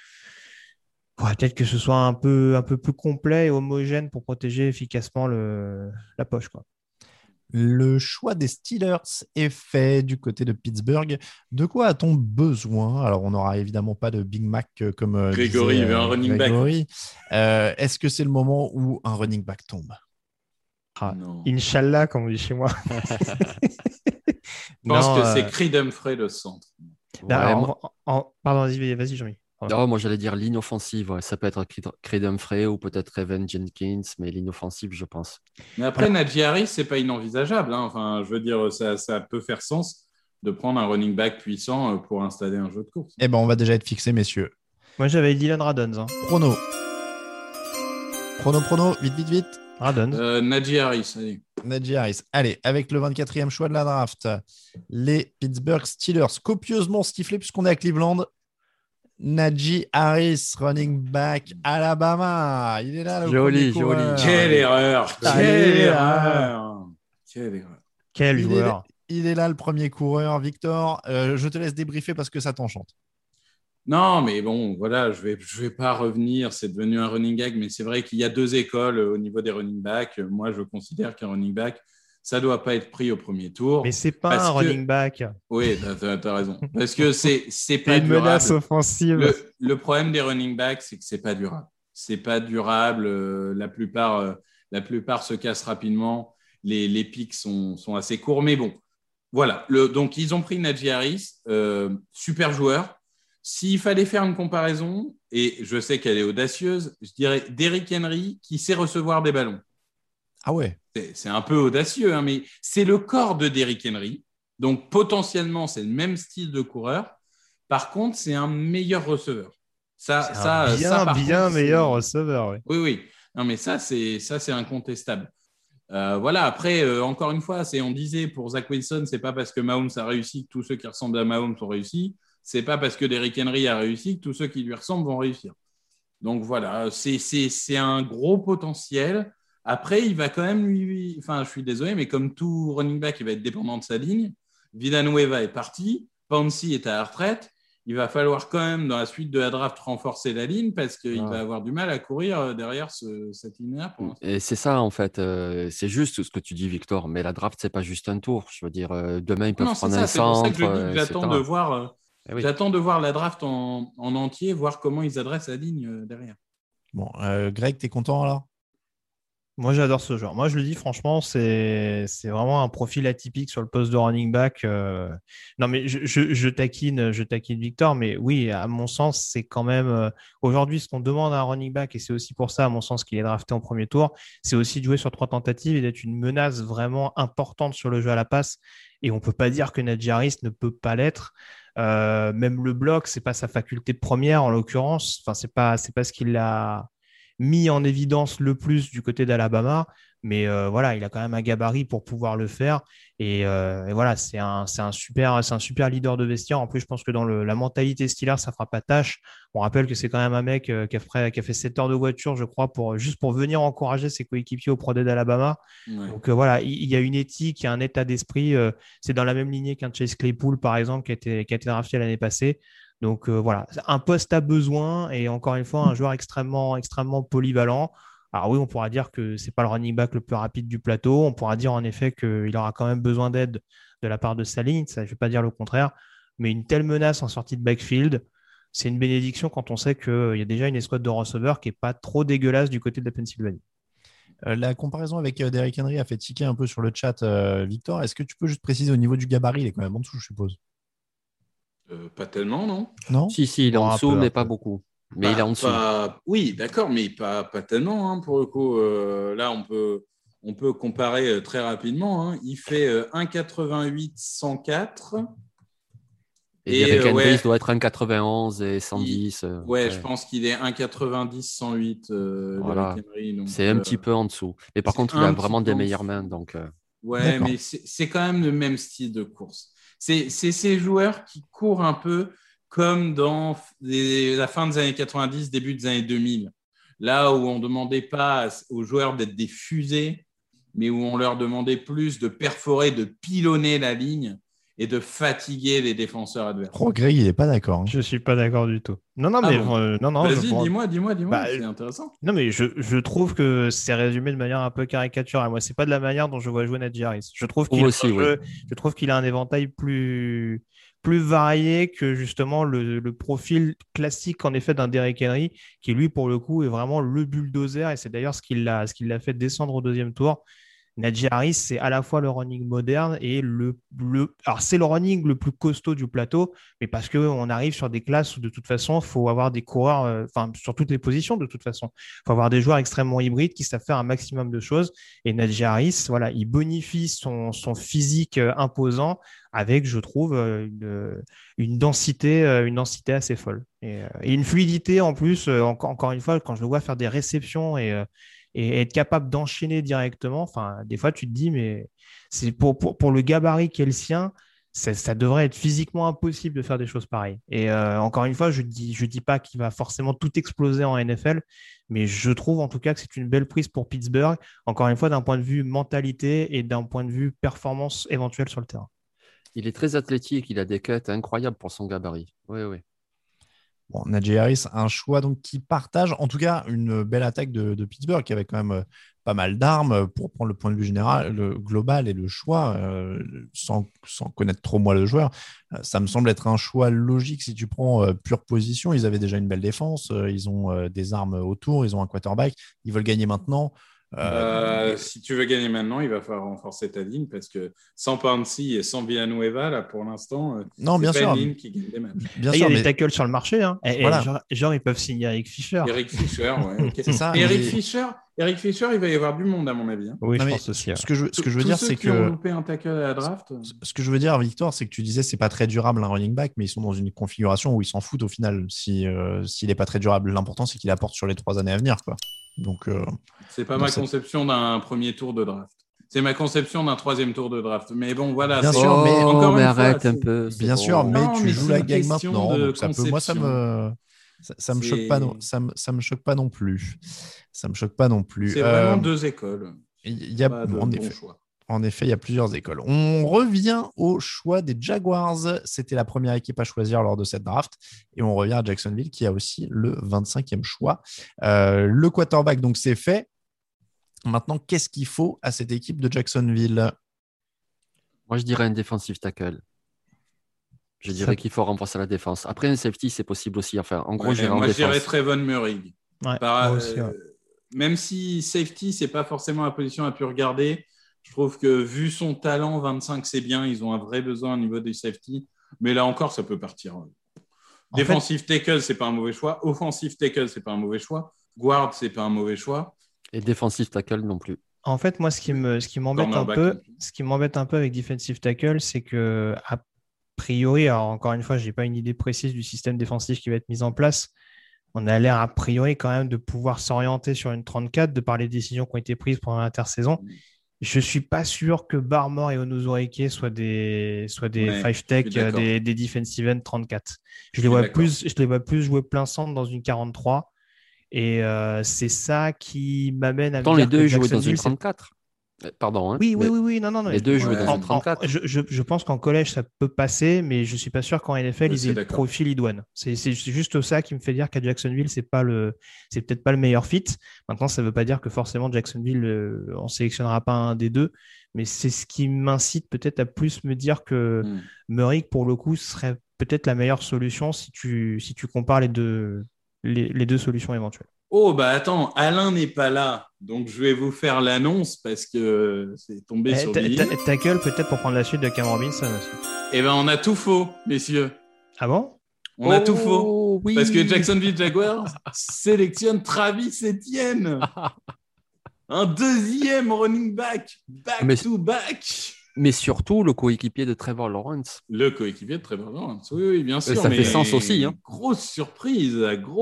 peut-être que ce soit un peu plus complet et homogène pour protéger efficacement la poche, quoi. Le choix des Steelers est fait du côté de Pittsburgh. De quoi a-t-on besoin? Alors, on n'aura évidemment pas de Big Mac comme Grégory, il y avait un running back. Est-ce que c'est le moment où un running back tombe? Inch'Allah, comme on dit chez moi. Je pense que c'est Creed Humphrey le centre. Pardon, vas-y, Jean-Mi. Non, moi j'allais dire ligne offensive, ça peut être Creed Humphrey ou peut-être Evan Jenkins, mais ligne offensive, je pense. Mais après, Najee Harris, c'est pas inenvisageable. Enfin, je veux dire, ça peut faire sens de prendre un running back puissant pour installer un jeu de course. Eh ben, on va déjà être fixé, messieurs. Moi, j'avais Dylan Radons. Prono, vite. Radons. Najee Harris, allez. Najee Harris. Allez, avec le 24e choix de la draft, les Pittsburgh Steelers, copieusement stiflés puisqu'on est à Cleveland. Najee Harris, running back Alabama. Il est là, le joli. Quelle erreur. Quel joueur. Il est là, le premier coureur. Victor, je te laisse débriefer parce que ça t'enchante. Non, mais bon, voilà, je vais pas revenir. C'est devenu un running back, mais c'est vrai qu'il y a 2 écoles au niveau des running backs. Moi, je considère qu'un running back, ça doit pas être pris au premier tour. Mais c'est pas un running back. Oui, t'as raison. Parce que c'est pas une durable. Menace offensive. Le problème des running backs, c'est que c'est pas durable. C'est pas durable. La plupart se cassent rapidement. Les pics sont assez courts. Mais bon, voilà. Donc, ils ont pris Najee Harris, super joueur. S'il fallait faire une comparaison, et je sais qu'elle est audacieuse, je dirais Derrick Henry qui sait recevoir des ballons. Ah ouais. C'est un peu audacieux, hein, mais c'est le corps de Derrick Henry. Donc, potentiellement, c'est le même style de coureur. Par contre, c'est un meilleur receveur. Bien meilleur receveur. Oui. Non, mais ça, c'est incontestable. Voilà. Après, encore une fois, on disait pour Zach Wilson, c'est pas parce que Mahomes a réussi que tous ceux qui ressemblent à Mahomes ont réussi. C'est pas parce que Derrick Henry a réussi que tous ceux qui lui ressemblent vont réussir. Donc voilà, c'est un gros potentiel. Après, il va quand même je suis désolé, mais comme tout running back, il va être dépendant de sa ligne. Villanueva est parti. Pouncey est à la retraite, il va falloir quand même, dans la suite de la draft, renforcer la ligne parce qu'il va avoir du mal à courir derrière cette ligne-là. Et c'est ça, en fait. C'est juste ce que tu dis, Victor. Mais la draft, c'est pas juste un tour. Je veux dire, demain, ils peuvent prendre un c'est pour ça que centre. je dis que j'attends de voir. Oui. J'attends de voir la draft en entier, voir comment ils adressent la ligne derrière. Bon, Greg, t'es content alors? Moi, j'adore ce genre. Moi, je le dis franchement, c'est vraiment un profil atypique sur le poste de running back. Non, mais je taquine Victor, mais oui, à mon sens, c'est quand même aujourd'hui ce qu'on demande à un running back, et c'est aussi pour ça, à mon sens, qu'il est drafté en premier tour, c'est aussi de jouer sur 3 tentatives et d'être une menace vraiment importante sur le jeu à la passe. Et on ne peut pas dire que Najee Harris ne peut pas l'être. Même le bloc, c'est pas sa faculté première en l'occurrence. Enfin, c'est pas ce qu'il a mis en évidence le plus du côté d'Alabama, mais voilà, il a quand même un gabarit pour pouvoir le faire. Et voilà, c'est un super leader de vestiaire. En plus, je pense que dans la mentalité Steelers, ça fera pas tâche. On rappelle que c'est quand même un mec qui a fait 7 heures de voiture, je crois, juste pour venir encourager ses coéquipiers au Pro Day d'Alabama. Ouais. Donc voilà, il y a une éthique, il y a un état d'esprit. C'est dans la même lignée qu'un Chase Claypool, par exemple, qui a été drafté l'année passée. Donc voilà, un poste à besoin, et encore une fois, un joueur extrêmement polyvalent. Alors oui, on pourra dire que c'est pas le running back le plus rapide du plateau. On pourra dire en effet qu'il aura quand même besoin d'aide de la part de sa ligne. Ça, je ne vais pas dire le contraire. Mais une telle menace en sortie de backfield, c'est une bénédiction quand on sait qu'il y a déjà une escouade de receveurs qui n'est pas trop dégueulasse du côté de la Pennsylvanie. La comparaison avec Derrick Henry a fait tiquer un peu sur le chat, Victor. Est-ce que tu peux juste préciser au niveau du gabarit? Il est quand même en dessous, je suppose. Pas tellement, non? Non. Si, il est en dessous, mais pas beaucoup. Mais il est en dessous. Oui, d'accord, mais pas tellement, hein, pour le coup. Là, on peut comparer très rapidement. Hein. Il fait 1,88, 104. Et Derrick Henry doit être 1,91 et 110. Je pense qu'il est 1,90, 108. Voilà. Henry, donc, c'est un petit peu en dessous. Mais par contre, il a vraiment des meilleures mains. Donc, ouais, mais c'est quand même le même style de course. C'est ces joueurs qui courent un peu comme dans la fin des années 90, début des années 2000. Là où on ne demandait pas aux joueurs d'être des fusées, mais où on leur demandait plus de perforer, de pilonner la ligne et de fatiguer les défenseurs adverses. Oh, Greg, il n'est pas d'accord. Hein. Je ne suis pas d'accord du tout. Non, mais bon. Non. Vas-y, dis-moi, c'est intéressant. Non, mais je trouve que c'est résumé de manière un peu caricaturale. Moi, c'est pas de la manière dont je vois jouer Najee Harris. Je trouve qu'il a un éventail plus varié que justement le profil classique en effet d'un Derrick Henry, qui lui pour le coup est vraiment le bulldozer, et c'est d'ailleurs ce qui l'a fait descendre au 2e tour. Najee Harris, c'est à la fois le running moderne et alors c'est le running le plus costaud du plateau, mais parce qu'on arrive sur des classes où de toute façon, il faut avoir des coureurs, sur toutes les positions de toute façon. Il faut avoir des joueurs extrêmement hybrides qui savent faire un maximum de choses. Et Najee Harris, voilà, il bonifie son physique imposant avec, je trouve, une densité assez folle. Et une fluidité en plus, encore une fois, quand je le vois faire des réceptions et être capable d'enchaîner directement. Enfin, des fois, tu te dis, mais c'est pour le gabarit qui est le sien, ça devrait être physiquement impossible de faire des choses pareilles. Et encore une fois, je dis pas qu'il va forcément tout exploser en NFL, mais je trouve en tout cas que c'est une belle prise pour Pittsburgh, encore une fois, d'un point de vue mentalité et d'un point de vue performance éventuelle sur le terrain. Il est très athlétique, il a des cuts incroyables pour son gabarit. Oui. Bon, Najee Harris, un choix donc qui partage en tout cas une belle attaque de Pittsburgh qui avait quand même pas mal d'armes pour prendre le point de vue général, le global et le choix, sans connaître trop moi le joueur. Ça me semble être un choix logique si tu prends pure position. Ils avaient déjà une belle défense, ils ont des armes autour, ils ont un quarterback, ils veulent gagner maintenant. Si tu veux gagner maintenant, il va falloir renforcer ta ligne parce que sans Pouncey et sans Villanueva, là pour l'instant, non, bien pas sûr, une ligne qui gagne des matchs. Il y a des tackles sur le marché, hein. Voilà. Genre ils peuvent signer Eric Fisher. Eric Fisher, ouais. Okay. C'est ça. Eric Fisher, il va y avoir du monde à mon avis. Hein. Oui, je pense aussi. Ce que je veux dire, c'est que ont loupé un tackle à la draft. Ce que je veux dire, Victor, c'est que tu disais c'est pas très durable un running back, mais ils sont dans une configuration où ils s'en foutent au final. S'il est pas très durable, l'important c'est qu'il apporte sur les 3 années à venir, quoi. Donc, c'est pas ma conception d'un premier tour de draft. C'est ma conception d'un 3e tour de draft. Mais bon, voilà. Bien sûr, mais encore une arrête fois, un peu. Bien sûr, mais tu joues la game maintenant. Donc moi, ça me choque pas. Ça me choque pas non plus. Ça me choque pas non plus. C'est vraiment 2 écoles. Il y a en effet. Choix. En effet, il y a plusieurs écoles. On revient au choix des Jaguars. C'était la première équipe à choisir lors de cette draft. Et on revient à Jacksonville qui a aussi le 25e choix. Le quarterback, donc c'est fait. Maintenant, qu'est-ce qu'il faut à cette équipe de Jacksonville? Moi, je dirais un defensive tackle. Je dirais qu'il faut renforcer la défense. Après, un safety, c'est possible aussi. Enfin, en gros, j'irais en moi, défense. je dirais Trevon Murray. Ouais, moi aussi, ouais. Même si safety, c'est pas forcément la position à pu regarder, je trouve que vu son talent, 25, c'est bien. Ils ont un vrai besoin au niveau des safety. Mais là encore, ça peut partir. Defensive tackle, c'est pas un mauvais choix. Offensive tackle, c'est pas un mauvais choix. Guard, c'est pas un mauvais choix. Et defensive tackle non plus. En fait, moi, ce qui m'embête un peu avec defensive tackle, c'est que a priori, alors encore une fois, je n'ai pas une idée précise du système défensif qui va être mis en place. On a l'air a priori quand même de pouvoir s'orienter sur une 34 de par les décisions qui ont été prises pendant l'intersaison. Je ne suis pas sûr que Barmore et Onuzurike soient des five tech, des defensive end 34. Je les vois plus jouer plein centre dans une 43. Et c'est ça qui m'amène à me dire les deux que jouaient dans une Jacksonville, 34. Pardon. Hein, oui, non. Les deux jouaient dans une 34. Je pense qu'en collège, ça peut passer, mais je ne suis pas sûr qu'en NFL, ils aient le profil idoine. C'est juste ça qui me fait dire qu'à Jacksonville, c'est peut-être pas le meilleur fit. Maintenant, ça ne veut pas dire que forcément Jacksonville, on ne sélectionnera pas un des deux, mais c'est ce qui m'incite peut-être à plus me dire que Murray, pour le coup, serait peut-être la meilleure solution si tu compares les deux solutions éventuelles. Oh, bah attends, Alain n'est pas là, donc je vais vous faire l'annonce parce que c'est tombé sur lui. Tackle peut-être pour prendre la suite de Cam Robinson aussi. Eh ben, on a tout faux, messieurs. Ah bon? On a tout faux. Oui. Parce que Jacksonville Jaguars sélectionne Travis Etienne. Un deuxième running back, to back. Mais surtout le coéquipier de Trevor Lawrence. Le coéquipier de Trevor Lawrence, oui, bien sûr. Ça fait sens aussi. Hein. Grosse surprise.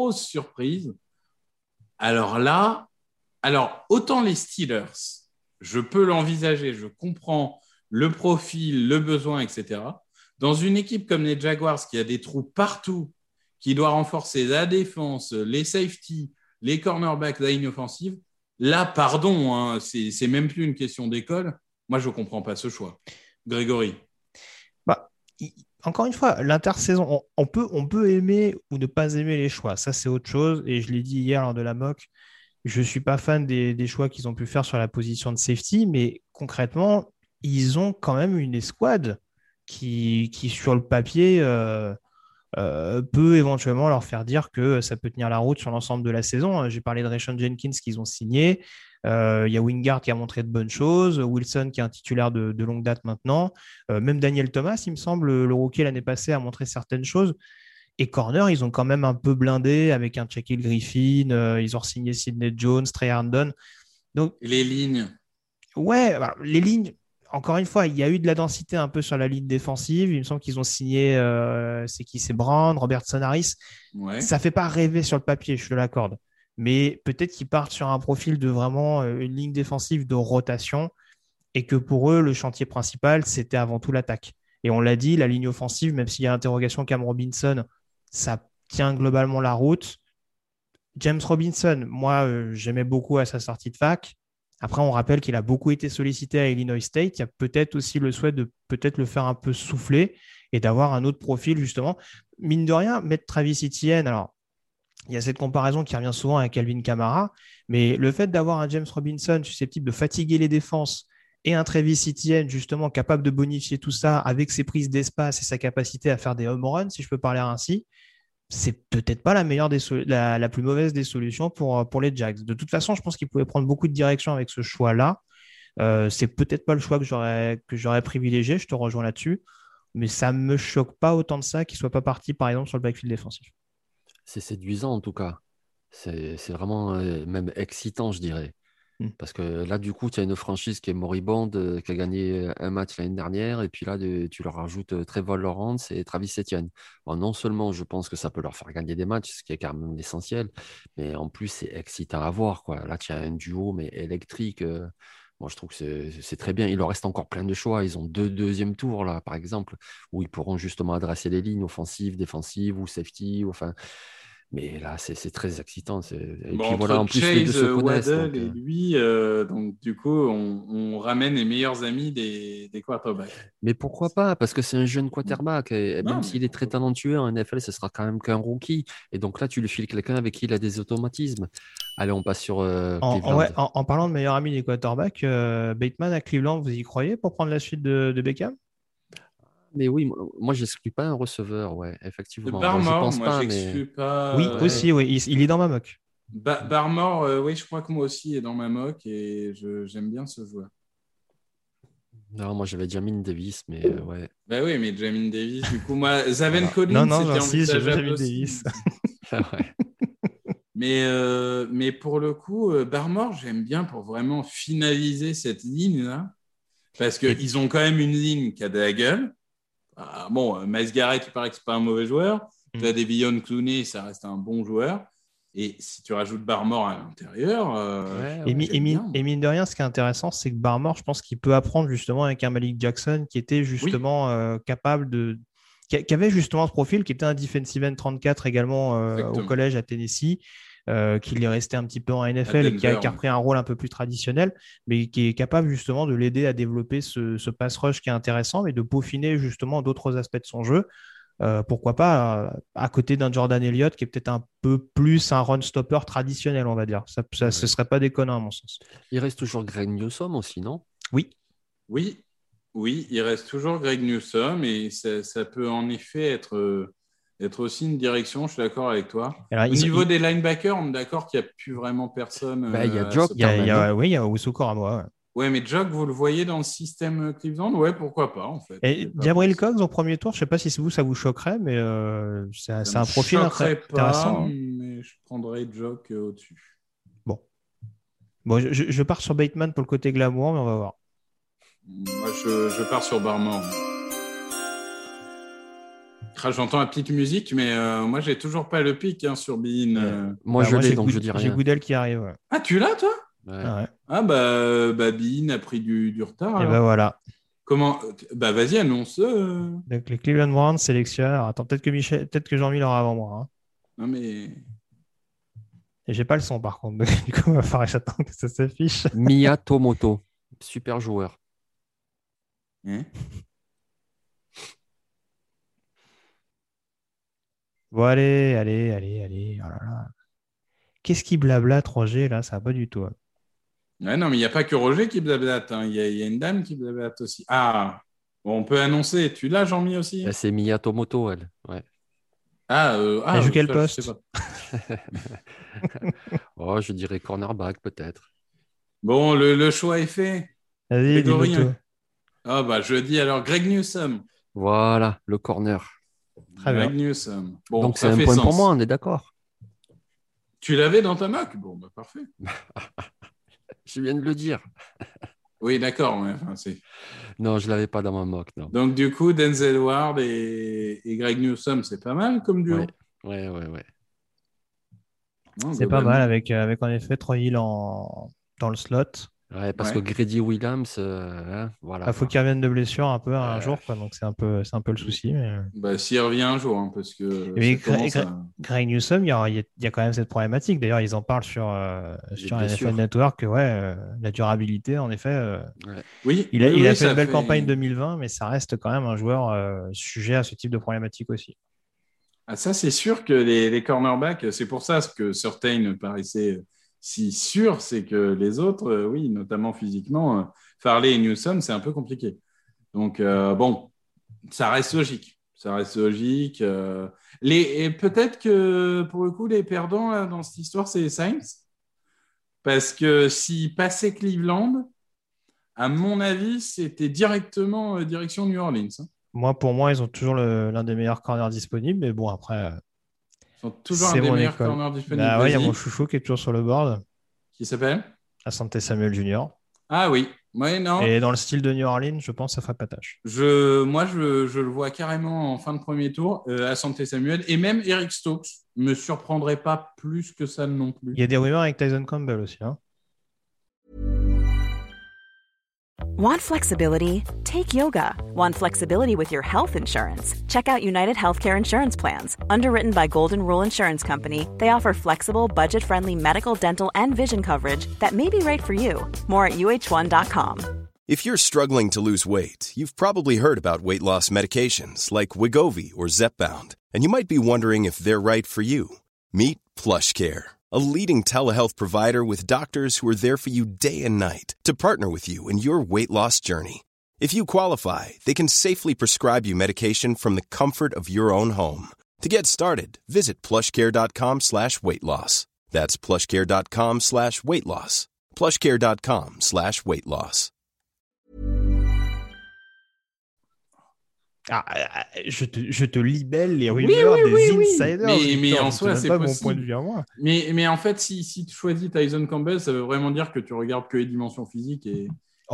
Alors là, autant les Steelers, je peux l'envisager, je comprends le profil, le besoin, etc. Dans une équipe comme les Jaguars qui a des trous partout, qui doit renforcer la défense, les safety, les cornerbacks, la ligne offensive, là, pardon, hein, c'est même plus une question d'école. Moi, je ne comprends pas ce choix. Grégory. Encore une fois, l'intersaison, on peut aimer ou ne pas aimer les choix. Ça, c'est autre chose. Et je l'ai dit hier lors de la mock, je ne suis pas fan des choix qu'ils ont pu faire sur la position de safety, mais concrètement, ils ont quand même une escouade qui sur le papier, peut éventuellement leur faire dire que ça peut tenir la route sur l'ensemble de la saison. J'ai parlé de Rayshon Jenkins qu'ils ont signé. Il y a Wingard qui a montré de bonnes choses, Wilson qui est un titulaire de longue date maintenant, même Daniel Thomas, il me semble, le rookie l'année passée a montré certaines choses. Et corner, ils ont quand même un peu blindé avec un Shaquille Griffin, ils ont signé Sidney Jones, Trey Herndon. Donc, les lignes. Ouais, les lignes, encore une fois, il y a eu de la densité un peu sur la ligne défensive. Il me semble qu'ils ont signé, c'est Brown, Robertson Harris. Ouais. Ça ne fait pas rêver sur le papier, je te l'accorde. Mais peut-être qu'ils partent sur un profil de vraiment une ligne défensive de rotation et que pour eux, le chantier principal, c'était avant tout l'attaque. Et on l'a dit, la ligne offensive, même s'il y a interrogation Cam Robinson, ça tient globalement la route. James Robinson, moi, j'aimais beaucoup à sa sortie de fac. Après, on rappelle qu'il a beaucoup été sollicité à Illinois State. Il y a peut-être aussi le souhait de peut-être le faire un peu souffler et d'avoir un autre profil, justement. Mine de rien, mettre Travis Etienne, alors, il y a cette comparaison qui revient souvent avec Alvin Kamara, mais le fait d'avoir un James Robinson susceptible de fatiguer les défenses et un Travis Etienne justement capable de bonifier tout ça avec ses prises d'espace et sa capacité à faire des home runs, si je peux parler ainsi, c'est peut-être pas la plus mauvaise des solutions pour les Jags. De toute façon, je pense qu'ils pouvaient prendre beaucoup de direction avec ce choix-là. C'est peut-être pas le choix que j'aurais privilégié, je te rejoins là-dessus, mais ça me choque pas autant de ça qu'ils soient pas partis par exemple sur le backfield défensif. C'est séduisant en tout cas. C'est vraiment même excitant, je dirais. Parce que là, du coup, tu as une franchise qui est moribonde, qui a gagné un match l'année dernière, et puis là, tu leur rajoutes Trevor Lawrence et Travis Etienne. Bon, non seulement je pense que ça peut leur faire gagner des matchs, ce qui est quand même l'essentiel, mais en plus, c'est excitant à voir, quoi. Là, tu as un duo, mais électrique. Moi, je trouve que c'est très bien. Il leur reste encore plein de choix. Ils ont deux deuxièmes tours, là, par exemple, où ils pourront justement adresser les lignes offensives, défensives ou safety. Enfin, Mais là, c'est très excitant. Et Bon, puis voilà, en entre plus, les deux Chase, se connaissent. Waddle Donc, et lui, donc du coup, on ramène les meilleurs amis des quarterbacks. Mais pourquoi pas? Parce que c'est un jeune quarterback. Et Non, même mais s'il est très pourquoi pas. talentueux en NFL, ce sera quand même qu'un rookie. Et donc là, tu lui files quelqu'un avec qui il a des automatismes. Allez, on passe sur Cleveland. En parlant de meilleur ami des quarterbacks, Bateman à Cleveland, vous y croyez pour prendre la suite de Beckham? Mais oui, moi, j'exclus pas un receveur, ouais, effectivement. Bon, j'y Barmore, pense moi, pas, mais j'exclus pas. Oui, ouais. aussi, oui, il est dans ma mock. Barmore, oui, je crois que moi aussi est dans ma mock et j'aime bien ce joueur. Non, moi, j'avais Jamin Davis, mais ouais. Bah oui, mais Jamin Davis, du coup, moi, Zaven Voilà. Collins, Non, c'était j'insiste, j'ai envisageable Jamin aussi. Davis. Ouais. Mais pour le coup, Barmore, j'aime bien pour vraiment finaliser cette ligne-là. Parce qu'ils ont quand même une ligne qui a de la gueule. Ah, bon, Myles Garrett, il paraît que c'est pas un mauvais joueur. Tu as Devion Clooney, ça reste un bon joueur. Et si tu rajoutes Barmore à l'intérieur, Ouais, Et, ouais. mi- et j'aime mine, bien. et mine de rien, ce qui est intéressant, c'est que Barmore, je pense qu'il peut apprendre justement avec un Malik Jackson qui était justement capable de. Qui avait justement ce profil, qui était un defensive end 34 également au Exactement. collège à Tennessee, qu'il est resté un petit peu en NFL À et qui a Denver, repris un rôle un peu plus traditionnel, mais qui est capable justement de l'aider à développer ce pass rush qui est intéressant et de peaufiner justement d'autres aspects de son jeu. Pourquoi pas à côté d'un Jordan Elliott qui est peut-être un peu plus un run stopper traditionnel, on va dire. Ce Ouais. serait pas déconnant à mon sens. Il reste toujours Greg Newsome aussi, non? Oui. Oui, il reste toujours Greg Newsome et ça peut en effet être aussi une direction, je suis d'accord avec toi. Alors, Au niveau des linebackers, on est d'accord qu'il n'y a plus vraiment personne. Bah, il y a à Jock ce il y a, quand il y même, a- hein. oui, il y a Owusu Koramoah, ouais. Ouais, mais Jock, vous le voyez dans le système Cleveland? Ouais, pourquoi pas, en fait. Et J'ai pas Jabril pensé. Cox au premier tour, je ne sais pas si ça vous choquerait, mais c'est Ça un me profil choquerait pas, intéressant, hein. mais je prendrais Jock au-dessus. Bon, je pars sur Bateman pour le côté glamour, mais on va voir. Moi, je pars sur Barmore. J'entends la petite musique, mais moi, j'ai toujours pas le pic sur Bean. Moi, Bah, je l'ai, j'ai donc je dis j'ai rien. Goodell qui arrive. Ouais. Ah, tu l'as, toi? Ouais. Ah ouais. Ah, bah Bean a pris du retard. Et Alors. ben voilà. Comment? Bah, vas-y, annonce. Donc les Cleveland Browns sélectionnent. Alors, attends, peut-être que Jean-Mi l'aura avant moi, hein. Non, mais. Et j'ai pas le son par contre. Donc, du coup, il va falloir que j'attende que ça s'affiche. Mia Tomoto, super joueur. Hein. Bon, allez. Oh là là. Qu'est-ce qui blablate, Roger, là? Ça va pas du tout, hein. Ouais, non, mais il n'y a pas que Roger qui blablate. Il y a une dame qui blablate aussi. Ah, bon, on peut annoncer. Tu l'as, Jean-Mi, aussi? Là, c'est Mia Tomoto, elle. Ouais. Elle joue quel ça, poste? je sais pas. Oh, je dirais cornerback, peut-être. Bon, le choix est fait. Vas-y, dis-nous Grégory. tout. Ah, bah, je dis alors Greg Newsome. Voilà, le corner. Très Greg bien. Newsome. Bon, Donc, c'est ça un fait point sens. pour moi, on est d'accord. Tu l'avais dans ta mock? Bon, bah, parfait. Je viens de le dire. Oui, d'accord. Ouais, enfin, Non, je ne l'avais pas dans ma mock, non. donc, du coup, Denzel Ward et Greg Newsome, c'est pas mal comme duo. Ouais. Non, C'est pas globalement. mal avec en effet Troy Hill dans le slot. Ouais, parce Ouais. que Grady Williams, voilà. Il faut qu'il revienne de blessure un peu un Ouais. jour, quoi. Donc c'est un peu le souci. Mais... Bah, s'il revient un jour, hein, parce que Mais ça commence à... Greg Newsome, il y a quand même cette problématique. D'ailleurs, ils en parlent sur blessures. NFL Network. Ouais, la durabilité, en effet. Oui, Il a fait ça une belle campagne 2020, mais ça reste quand même un joueur sujet à ce type de problématique aussi. Ah, ça, c'est sûr que les cornerbacks, c'est pour ça que Surtain paraissait si sûr, c'est que les autres, oui, notamment physiquement, Farley et Newsome, c'est un peu compliqué. Donc, bon, ça reste logique. Et peut-être que, pour le coup, les perdants là, dans cette histoire, c'est les Saints. Parce que s'ils passaient Cleveland, à mon avis, c'était directement direction New Orleans. Hein. Pour moi, ils ont toujours l'un des meilleurs corners disponibles. Mais bon, après, Ils sont toujours c'est un des mon meilleurs école. corners disponibles. Bah ouais, il y a Vas-y. mon chouchou qui est toujours sur le board, Qui s'appelle? Asante Samuel Jr. Ah oui. Ouais, non. Et dans le style de New Orleans, je pense que ça ferait pas tâche. Moi, je le vois carrément en fin de premier tour, Asante Samuel. Et même Eric Stokes me surprendrait pas plus que ça non plus. Il y a des rumeurs avec Tyson Campbell aussi, hein. Want flexibility? Take yoga. Want flexibility with your health insurance? Check out United Healthcare Insurance Plans. Underwritten by Golden Rule Insurance Company, they offer flexible, budget-friendly medical, dental, and vision coverage that may be right for you. More at uh1.com. If you're struggling to lose weight, you've probably heard about weight loss medications like Wegovy or Zepbound, and you might be wondering if they're right for you. Meet PlushCare, a leading telehealth provider with doctors who are there for you day and night to partner with you in your weight loss journey. If you qualify, they can safely prescribe you medication from the comfort of your own home. To get started, visit plushcare.com/weightloss. That's plushcare.com/weightloss. plushcare.com/weightloss. Je te libelle les rumeurs des insiders. Mais en soi, c'est pas possible. mon point de vue à moi. Mais en fait, si tu choisis Tyson Campbell, ça veut vraiment dire que tu regardes que les dimensions physiques et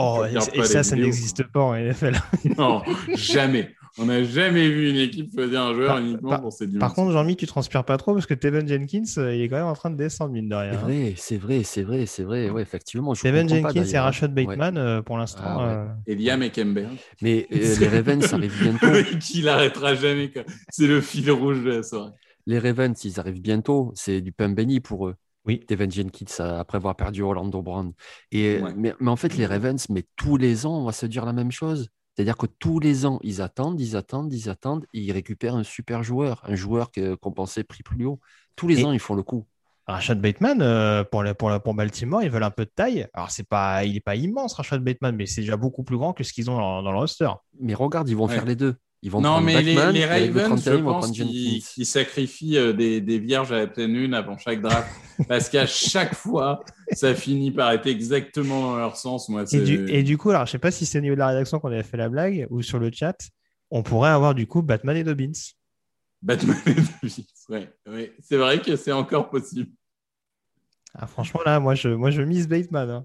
ça n'existe pas en NFL. Non, jamais. On n'a jamais vu une équipe choisir un joueur uniquement pour ses dimensions. Par contre, Jean-Mi, tu transpires pas trop parce que Tevin Jenkins, il est quand même en train de descendre, mine de rien. C'est vrai. Ouais, effectivement. Tevin Jenkins et Rashad Bateman, pour l'instant. Et Liam Eckenberg. Mais les Ravens arrivent bientôt. Qui l'arrêtera jamais. C'est le fil rouge de la soirée. Les Ravens, ils arrivent bientôt. C'est du pain béni pour eux. Oui. Tevin Jenkins, après avoir perdu Orlando Brown. Mais en fait, les Ravens, mais tous les ans, on va se dire la même chose. C'est-à-dire que tous les ans, ils attendent, et ils récupèrent un super joueur, un joueur qu'on pensait pris plus haut. Tous les ans, ils font le coup. Rashad Bateman, pour Baltimore, ils veulent un peu de taille. Alors, il n'est pas immense, Rashad Bateman, mais c'est déjà beaucoup plus grand que ce qu'ils ont dans le roster. Mais regarde, ils vont faire les deux. Ils vont non, prendre mais Bateman, les Ravens, je pense qu'ils sacrifient des vierges à la pleine lune avant chaque draft. Parce qu'à chaque fois, ça finit par être exactement dans leur sens. Moi, et du coup, alors, je ne sais pas si c'est au niveau de la rédaction qu'on avait fait la blague ou sur le chat, on pourrait avoir du coup Bateman et Dobbins. Batman et Dobbins, oui. C'est vrai que c'est encore possible. Ah, franchement, là, moi, je mise Bateman. Hein.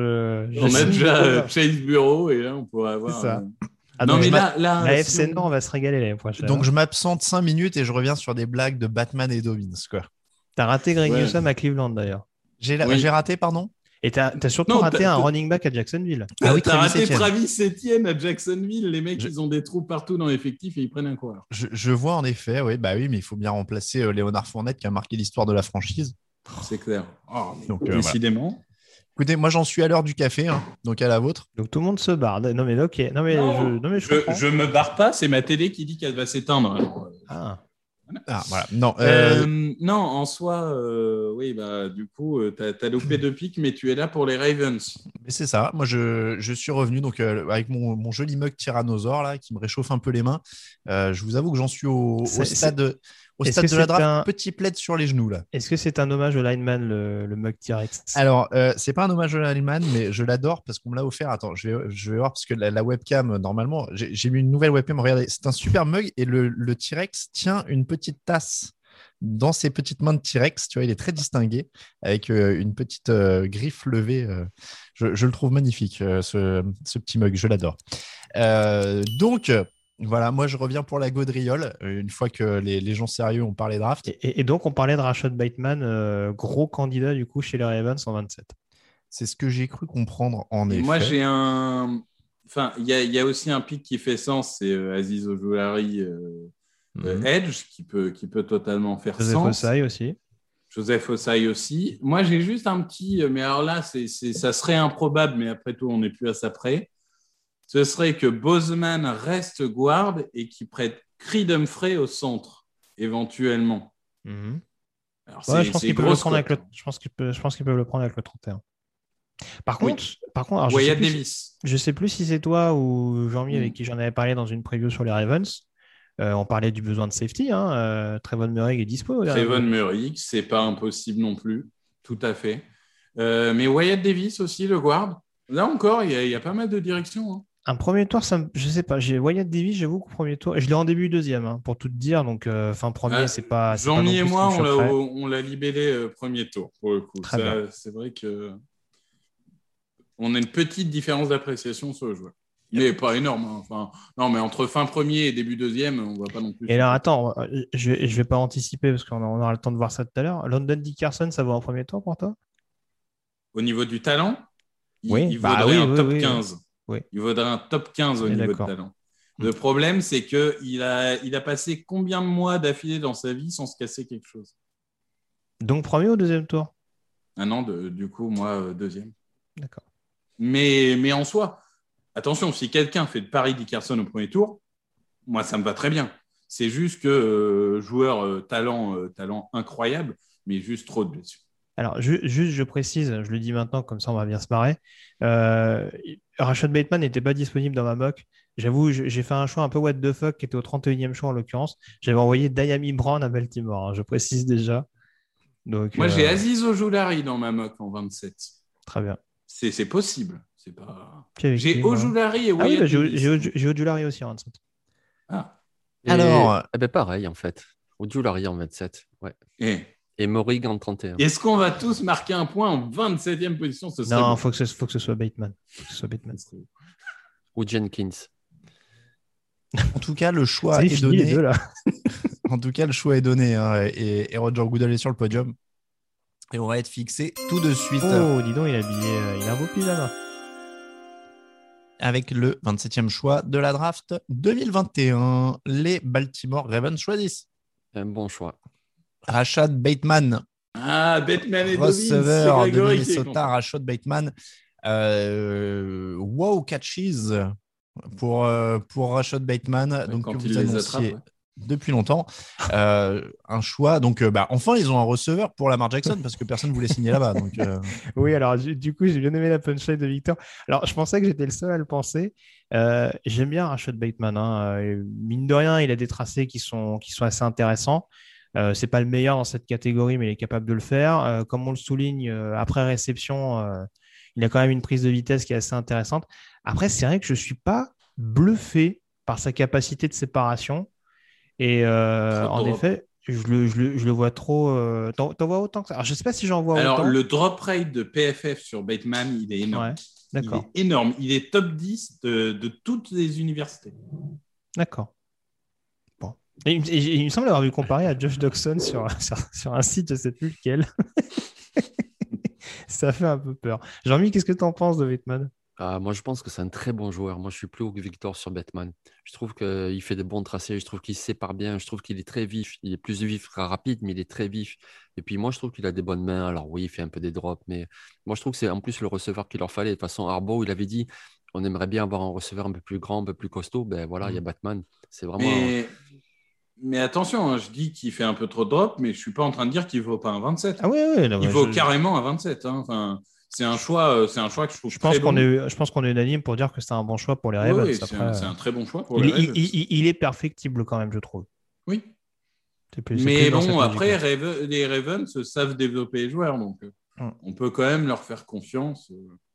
On a déjà Chase Bureau et là, on pourrait avoir... C'est ça. Non, mais la FC Nord, on va se régaler l'année prochaine. Donc, je m'absente 5 minutes et je reviens sur des blagues de Batman et Dobbins, quoi. T'as raté Greg Newsome à Cleveland, d'ailleurs. J'ai raté, pardon. Et t'as surtout raté un running back à Jacksonville. Ah oui, t'as raté Travis Etienne à Jacksonville. Les mecs, ils ont des trous partout dans l'effectif et ils prennent un coureur. Je vois en effet, oui, mais il faut bien remplacer Léonard Fournette qui a marqué l'histoire de la franchise. C'est clair. Donc, décidément. Voilà. Écoutez, moi j'en suis à l'heure du café, hein, donc à la vôtre. Donc tout le monde se barre. Non mais ok. Je me barre pas, c'est ma télé qui dit qu'elle va s'éteindre. Voilà. Non, non, en soi, oui, du coup, t'as loupé 2 pics, mais tu es là pour les Ravens. Mais c'est ça. Moi, je suis revenu donc avec mon joli mug tyrannosaure là, qui me réchauffe un peu les mains. Je vous avoue que j'en suis au stade. Au stade de la draft, petit plaid sur les genoux là. Est-ce que c'est un hommage au lineman, le mug T-Rex? Alors, c'est pas un hommage au lineman, mais je l'adore parce qu'on me l'a offert. Attends, je vais voir parce que la webcam, normalement, j'ai mis une nouvelle webcam. Regardez, c'est un super mug et le T-Rex tient une petite tasse dans ses petites mains de T-Rex. Tu vois, il est très distingué avec une petite griffe levée. Je le trouve magnifique, ce petit mug. Je l'adore. Donc. Voilà, moi je reviens pour la gaudriole une fois que les gens sérieux ont parlé draft. Et donc on parlait de Rashad Bateman, gros candidat du coup chez les Ravens en 27. C'est ce que j'ai cru comprendre en effet. Moi j'ai enfin il y a aussi un pic qui fait sens, c'est Aziz Ojulari Edge qui peut totalement faire sens. Joseph Ossai aussi. Moi j'ai juste un petit, mais alors là ça serait improbable, mais après tout on n'est plus à ça près. Ce serait que Bozeman reste guard et qu'il prête Creed Humphrey au centre, éventuellement. Alors, je pense qu'ils peuvent le prendre avec le. Je pense qu'ils peuvent le prendre avec le 31. Par contre, alors, Wyatt Davis. Je sais plus si c'est toi ou Jean-Mi avec qui j'en avais parlé dans une preview sur les Ravens. On parlait du besoin de safety. Trevon Moehrig est dispo. Trevon Moehrig, c'est pas impossible non plus. Tout à fait. Mais Wyatt Davis aussi, le guard. Là encore, il y a pas mal de directions. Un premier tour, je sais pas. J'ai Wyatt Davis, j'avoue qu'au premier tour, je l'ai en début deuxième, pour tout te dire. Donc, fin premier, c'est pas. Jean-Mi et moi, on l'a libellé premier tour pour le coup. C'est vrai que on a une petite différence d'appréciation sur le joueur, mais pas énorme. Enfin, non, mais entre fin premier et début deuxième, on va pas non plus. Et alors, attends, je vais pas anticiper parce qu'on aura le temps de voir ça tout à l'heure. London Dickerson, ça va en premier tour pour toi? Au niveau du talent, oui, il vaudrait un top 15. Oui. Il vaudrait un top 15 au niveau de talent. Le problème, c'est qu'il a passé combien de mois d'affilée dans sa vie sans se casser quelque chose? Donc, premier ou deuxième tour? Ah non, du coup, moi, deuxième. D'accord. Mais en soi, attention, si quelqu'un fait de Paris Dickerson au premier tour, moi, ça me va très bien. C'est juste que joueur talent incroyable, mais juste trop de blessures. Alors, juste, je précise, je le dis maintenant, comme ça on va bien se marrer. Rashad Bateman n'était pas disponible dans ma mock. J'avoue, j'ai fait un choix un peu what the fuck qui était au 31e choix en l'occurrence. J'avais envoyé Diami Brown à Baltimore, hein, je précise déjà. Donc, moi, j'ai Aziz Ojulari dans ma mock en 27. Très bien. C'est possible. C'est pas... J'ai Ojulari et Wyatt. Ah oui, j'ai Ojulari aussi en 27. Ah. Alors, pareil en fait. Ojulari en 27. Ouais. Et Morig en 31. Est-ce qu'on va tous marquer un point en 27e position? Non, il faut que ce soit Bateman. Ou Jenkins. En tout cas, le choix est donné. Deux, là. En tout cas, le choix est donné. Hein, et Roger Goodell est sur le podium. Et on va être fixé tout de suite. Oh, dis donc, il a un beau pyjama. Avec le 27e choix de la draft 2021, les Baltimore Ravens choisissent. Un bon choix. Rashad Bateman. Ah, Bateman et receveur de Minnesota, Rashad Bateman. Wow catches pour Rashad Bateman. Donc, quand vous annonciez depuis longtemps. Un choix. Donc, enfin, ils ont un receveur pour Lamar Jackson parce que personne ne voulait signer là-bas. Donc, Oui, alors du coup, j'ai bien aimé la punchline de Victor. Alors, je pensais que j'étais le seul à le penser. J'aime bien Rashad Bateman. Hein. Mine de rien, il a des tracés qui sont assez intéressants. C'est pas le meilleur dans cette catégorie, mais il est capable de le faire. Comme on le souligne, après réception, il a quand même une prise de vitesse qui est assez intéressante. Après, c'est vrai que je suis pas bluffé par sa capacité de séparation. Et en effet, je le vois trop. T'en vois autant que ça. Alors, je sais pas si j'en vois autant. Alors, le drop rate de PFF sur Bateman, il est énorme. Ouais, d'accord. Il est énorme. Il est top 10 de toutes les universités. D'accord. Bon. Et il me semble avoir vu comparer à Josh Doxson sur un site, je ne sais plus lequel. Ça fait un peu peur. Jean-Mi, qu'est-ce que tu en penses de Bateman? Moi, je pense que c'est un très bon joueur. Moi, je suis plus haut que Victor sur Bateman. Je trouve qu'il fait de bons tracés. Je trouve qu'il se sépare bien. Je trouve qu'il est très vif. Il est plus vif que rapide, mais il est très vif. Et puis, moi, je trouve qu'il a des bonnes mains. Alors, oui, il fait un peu des drops, mais moi, je trouve que c'est en plus le receveur qu'il leur fallait. De toute façon, Harbaugh, il avait dit on aimerait bien avoir un receveur un peu plus grand, un peu plus costaud. Ben voilà, il y a Bateman. C'est vraiment. Mais attention, hein, je dis qu'il fait un peu trop de drop, mais je ne suis pas en train de dire qu'il ne vaut pas un 27. Ah oui, il vaut carrément un 27. Hein. Enfin, c'est un choix que je trouve très bon. Je pense qu'on est unanime pour dire que c'est un bon choix pour les Ravens. Oui, c'est un très bon choix pour les Ravens. Il est perfectible quand même, je trouve. Oui. Mais bon, après, les Ravens savent développer les joueurs, donc on peut quand même leur faire confiance.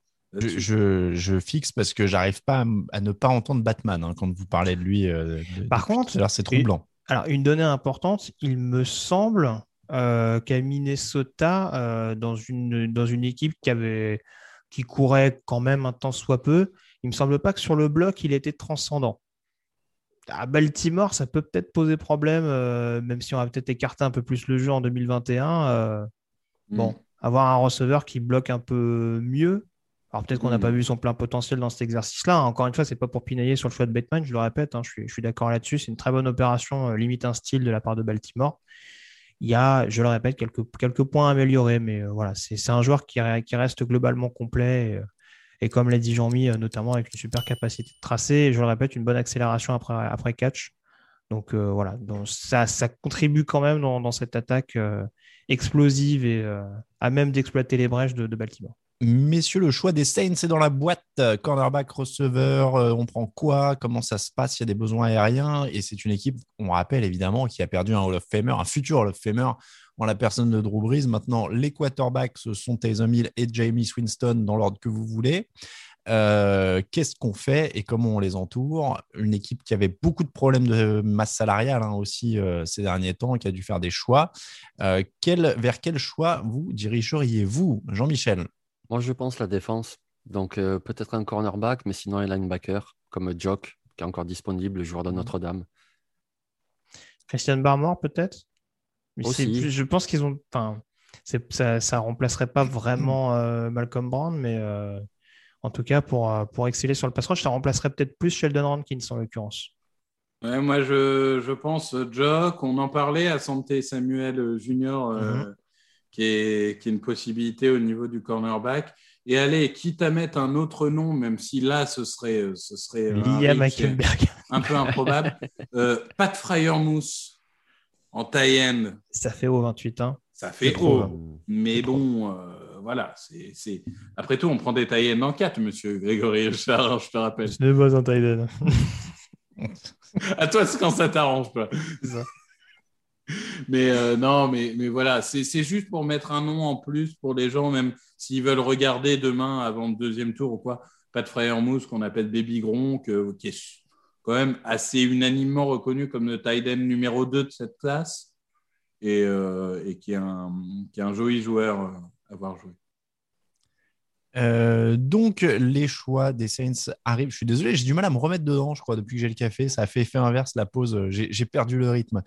Je fixe parce que j'arrive pas à ne pas entendre Batman hein, quand vous parlez de lui. Par contre, c'est troublant. Alors, une donnée importante, il me semble qu'à Minnesota, dans une équipe qui courait quand même un temps soit peu, il ne me semble pas que sur le bloc, il était transcendant. À Baltimore, ça peut peut-être poser problème, même si on va peut-être écarter un peu plus le jeu en 2021. Bon, avoir un receveur qui bloque un peu mieux. Alors peut-être qu'on n'a pas vu son plein potentiel dans cet exercice-là. Encore une fois, c'est pas pour pinailler sur le choix de Bateman, je le répète, hein, je suis d'accord là-dessus. C'est une très bonne opération, limite un style de la part de Baltimore. Il y a, je le répète, quelques points à améliorer, mais voilà, c'est un joueur qui reste globalement complet. Et comme l'a dit Jean-Mi, notamment avec une super capacité de tracé, et je le répète, une bonne accélération après catch. Donc voilà, donc ça contribue quand même dans cette attaque explosive et à même d'exploiter les brèches de Baltimore. Messieurs, le choix des Saints est dans la boîte. Cornerback, receveur, on prend quoi? Comment ça se passe? Il y a des besoins aériens. Et c'est une équipe, on rappelle évidemment, qui a perdu un Hall of Famer, un futur Hall of Famer, en la personne de Drew Brees. Maintenant, les quarterbacks, ce sont Taysom Hill et Jameis Winston dans l'ordre que vous voulez. Qu'est-ce qu'on fait et comment on les entoure? Une équipe qui avait beaucoup de problèmes de masse salariale aussi ces derniers temps, qui a dû faire des choix. Vers quel choix vous dirigeriez-vous, Jean-Michel? Moi, je pense la défense. Donc, peut-être un cornerback, mais sinon un linebacker, comme Jock, qui est encore disponible, le joueur de Notre-Dame. Christian Barmore, peut-être? Aussi. Je pense qu'ils ont... ça ne remplacerait pas vraiment Malcolm Brown, mais en tout cas pour exceller sur le pass rush. Ça remplacerait peut-être plus Sheldon Rankins en l'occurrence. Ouais, moi, je pense, Jock, on en parlait à Santé Samuel Junior, qui est une possibilité au niveau du cornerback. Et allez, quitte à mettre un autre nom, même si là, ce serait Liam Hackenberg. Un peu improbable. Pat Freiermuth en tie-end. Ça fait haut 28 ans. Ça fait haut. Mais bon, voilà. C'est... Après tout, on prend des tie-end en 4, monsieur Grégory Richard, je te rappelle. Je ne pas en tie-end. À toi, c'est quand ça t'arrange, quoi. C'est ça. Mais non, mais voilà, c'est juste pour mettre un nom en plus pour les gens, même s'ils veulent regarder demain avant le deuxième tour ou quoi. Pat Freiermuth, qu'on appelle Baby Gronk, qui est quand même assez unanimement reconnu comme le tight end numéro 2 de cette classe et qui est un joli joueur à avoir joué. Donc, les choix des Saints arrivent. Je suis désolé, j'ai du mal à me remettre dedans, je crois, depuis que j'ai le café. Ça a fait effet inverse, la pause. J'ai perdu le rythme.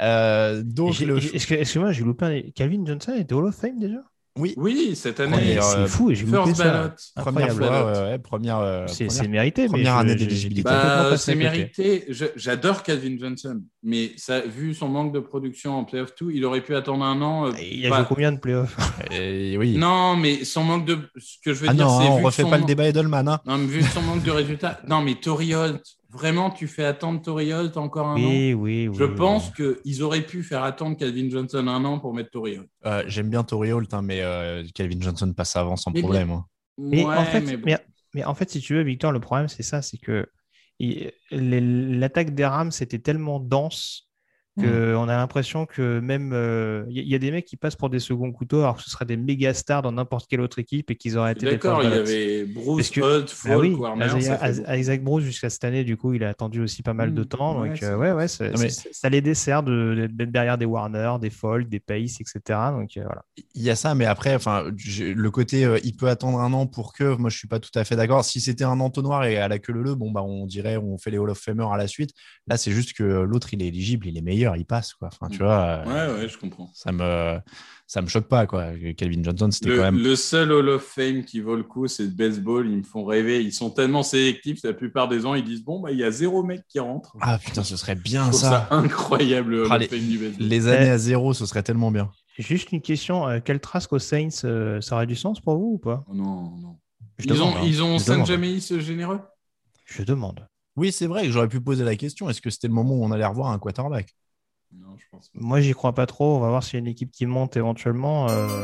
Excuse-moi, j'ai loupé. Calvin Johnson était Hall of Fame déjà? Oui, cette année. C'est fou, et j'ai loupé ça. Première fois, première c'est mérité. Première année d'éligibilité. C'est mérité. J'adore Calvin Johnson, mais ça, vu son manque de production en playoff 2, il aurait pu attendre un an. Il a joué combien de playoffs? Oui. Non, mais son manque de. Ce que je veux dire, non, c'est. On refait pas le débat Edelman. Hein. Non, mais vu son manque de résultats. Non, mais Torrey Holt. Vraiment, tu fais attendre Torrey Holt encore un an? Oui. Je pense qu'ils auraient pu faire attendre Calvin Johnson un an pour mettre Torrey Holt. J'aime bien Torrey Holt, hein, mais Calvin Johnson passe avant sans problème. Hein. Mais en fait, si tu veux, Victor, le problème, c'est ça, c'est que l'attaque des Rams était tellement dense qu'on a l'impression que même il y a des mecs qui passent pour des seconds couteaux alors que ce seraient des méga stars dans n'importe quelle autre équipe et qu'ils auraient été d'accord. Il y avait Bruce, Holt, Falk, Warner. Isaac Bruce jusqu'à cette année, du coup, il a attendu aussi pas mal de temps. Donc ça les dessert d'être derrière des Warner, des Falk, des Pace, etc. Donc voilà. Il y a ça, mais après, le côté il peut attendre un an pour que, moi je suis pas tout à fait d'accord. Si c'était un entonnoir et à la queue leu, on dirait on fait les Hall of Famers à la suite. Là, c'est juste que l'autre il est éligible, il est meilleur. Il passe, quoi. Enfin, tu vois. Ouais, je comprends. Ça me choque pas, quoi. Calvin Johnson, c'était quand même. Le seul Hall of Fame qui vaut le coup, c'est le baseball. Ils me font rêver. Ils sont tellement sélectifs. La plupart des ans, ils disent il y a 0 mec qui rentre. Ah putain, ce serait bien ça. Ça Incroyable le Hall of Fame du baseball. Les années à 0, ce serait tellement bien. Juste une question. Quel Trask aux Saints, ça aurait du sens pour vous ou pas? Non. Ils ont Saint-Jaméis généreux. Je demande. Oui, c'est vrai que j'aurais pu poser la question. Est-ce que c'était le moment où on allait revoir un quarterback? Non, je pense pas. Moi, j'y crois pas trop. On va voir s'il y a une équipe qui monte éventuellement.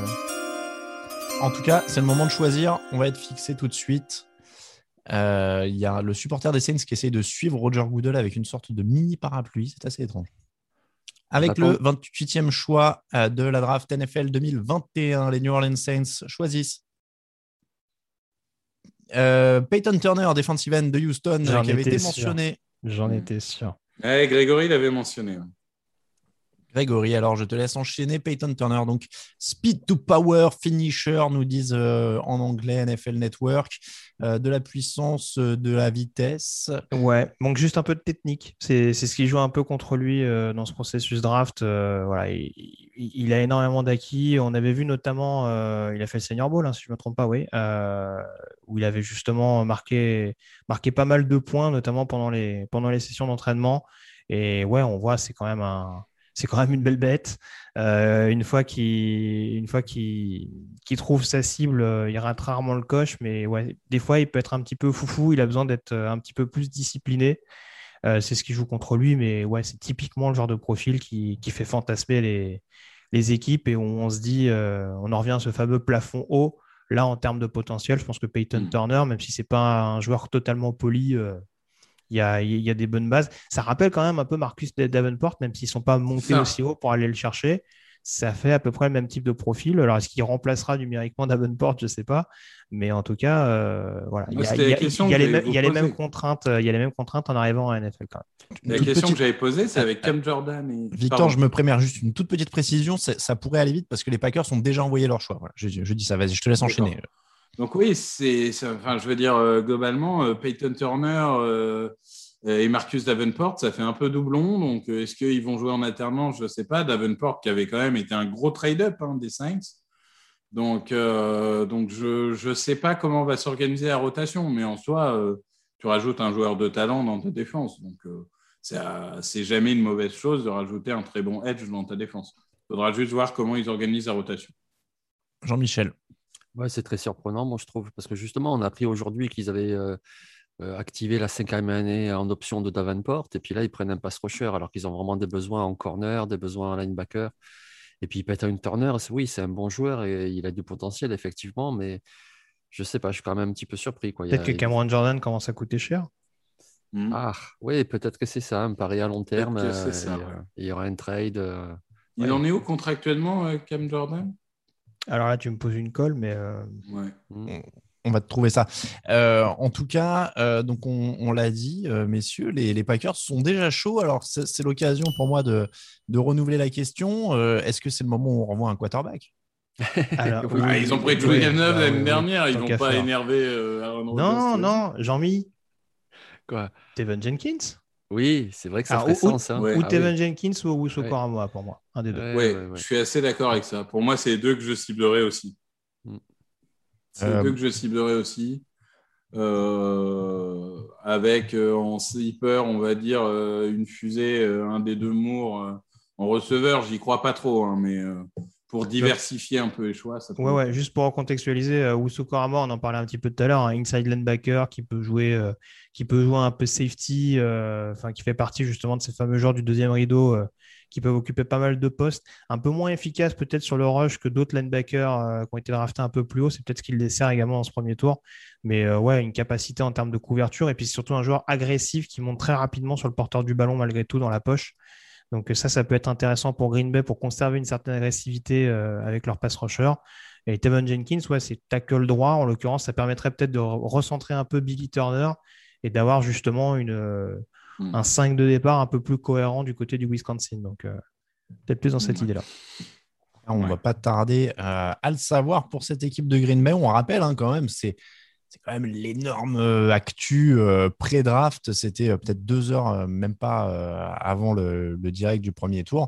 En tout cas, c'est le moment de choisir. On va être fixé tout de suite. Il y a le supporter des Saints qui essaye de suivre Roger Goodell avec une sorte de mini parapluie. C'est assez étrange. Avec le 28e choix de la draft NFL 2021, les New Orleans Saints choisissent Peyton Turner, defensive end de Houston, qui avait été mentionné. J'en étais sûr. Grégory l'avait mentionné. Grégory, alors je te laisse enchaîner. Peyton Turner, donc speed to power finisher, nous disent en anglais NFL Network, de la puissance, de la vitesse. Ouais, manque juste un peu de technique. C'est ce qui joue un peu contre lui dans ce processus draft. Voilà, il a énormément d'acquis. On avait vu notamment, il a fait le Senior Bowl, si je ne me trompe pas, oui, où il avait justement marqué pas mal de points, notamment pendant les sessions d'entraînement. Et ouais, on voit, c'est quand même une belle bête. Une fois qu'il trouve sa cible, il rate rarement le coche, mais ouais, des fois, il peut être un petit peu foufou. Il a besoin d'être un petit peu plus discipliné. C'est ce qui joue contre lui, mais ouais, c'est typiquement le genre de profil qui fait fantasmer les équipes et où on se dit, on en revient à ce fameux plafond haut. Là, en termes de potentiel, je pense que Peyton Turner, même si c'est pas un joueur totalement poli, il y a des bonnes bases. Ça rappelle quand même un peu Marcus Davenport, même s'ils ne sont pas montés aussi haut pour aller le chercher. Ça fait à peu près le même type de profil. Alors, est-ce qu'il remplacera numériquement Davenport? Je ne sais pas. Mais en tout cas, voilà. Il y a les mêmes contraintes en arrivant à NFL quand même. La question que j'avais posée, c'est avec Cam Jordan. Victor, je me prémère juste une toute petite précision. Ça pourrait aller vite parce que les Packers ont déjà envoyé leur choix. Voilà. Je dis ça, vas-y, je te laisse enchaîner. Donc oui, je veux dire, globalement, Peyton Turner et Marcus Davenport, ça fait un peu doublon. Donc, est-ce qu'ils vont jouer en alternance? Je ne sais pas. Davenport, qui avait quand même été un gros trade-up des Saints. Donc je sais pas comment va s'organiser la rotation, mais en soi, tu rajoutes un joueur de talent dans ta défense. Donc, c'est jamais une mauvaise chose de rajouter un très bon edge dans ta défense. Il faudra juste voir comment ils organisent la rotation. Jean-Michel. Ouais, c'est très surprenant, moi, je trouve, parce que justement, on a appris aujourd'hui qu'ils avaient activé la 5e année en option de Davenport, et puis là, ils prennent un pass rusher, alors qu'ils ont vraiment des besoins en corner, des besoins en linebacker. Et puis, Peyton Turner, oui, c'est un bon joueur et il a du potentiel, effectivement, mais je sais pas, je suis quand même un petit peu surpris, quoi. Peut-être que Cameron Jordan commence à coûter cher. Ah, oui, peut-être que c'est ça, un pari à long terme. Il y aura un trade. Il en est où contractuellement, Cam Jordan? Alors là, tu me poses une colle, mais... Ouais. On va te trouver ça. En tout cas, donc on l'a dit, messieurs, les Packers sont déjà chauds. Alors, c'est l'occasion pour moi de renouveler la question. Est-ce que c'est le moment où on renvoie un quarterback? Alors, ils ont pris Julian Love l'année dernière. Ils tant n'ont qu'à pas faire. énervé Aaron Rodgers. Non, Jean-Mi. Quoi? Teven Jenkins. Oui, c'est vrai que ça Alors, ferait sens. Hein. Ou Ah Teven oui. Jenkins ou Owusu Koramoah pour moi. Un des deux. Ouais, je suis assez d'accord avec ça. Pour moi, c'est les deux que je ciblerais aussi. C'est les deux que je ciblerais aussi. Avec en sleeper, on va dire une fusée, un des deux Moore en receveur, j'y crois pas trop, hein, mais pour diversifier un peu les choix. Ça Ouais, juste pour recontextualiser, Owusu Koramoah, on en parlait un petit peu tout à l'heure, un inside linebacker qui peut jouer un peu safety, qui fait partie justement de ces fameux joueurs du deuxième rideau qui peuvent occuper pas mal de postes, un peu moins efficace peut-être sur le rush que d'autres linebackers qui ont été draftés un peu plus haut. C'est peut-être ce qu'il dessert également dans ce premier tour. Mais une capacité en termes de couverture et puis surtout un joueur agressif qui monte très rapidement sur le porteur du ballon malgré tout dans la poche. Donc ça peut être intéressant pour Green Bay pour conserver une certaine agressivité avec leur pass rusher. Et Teven Jenkins, c'est tackle droit. En l'occurrence, ça permettrait peut-être de recentrer un peu Billy Turner et d'avoir justement un 5 de départ un peu plus cohérent du côté du Wisconsin. Donc peut-être plus dans cette idée-là. On ne va pas tarder à le savoir pour cette équipe de Green Bay. On rappelle quand même, c'est quand même l'énorme actu pré-draft. C'était peut-être 2 heures, même pas avant le direct du premier tour.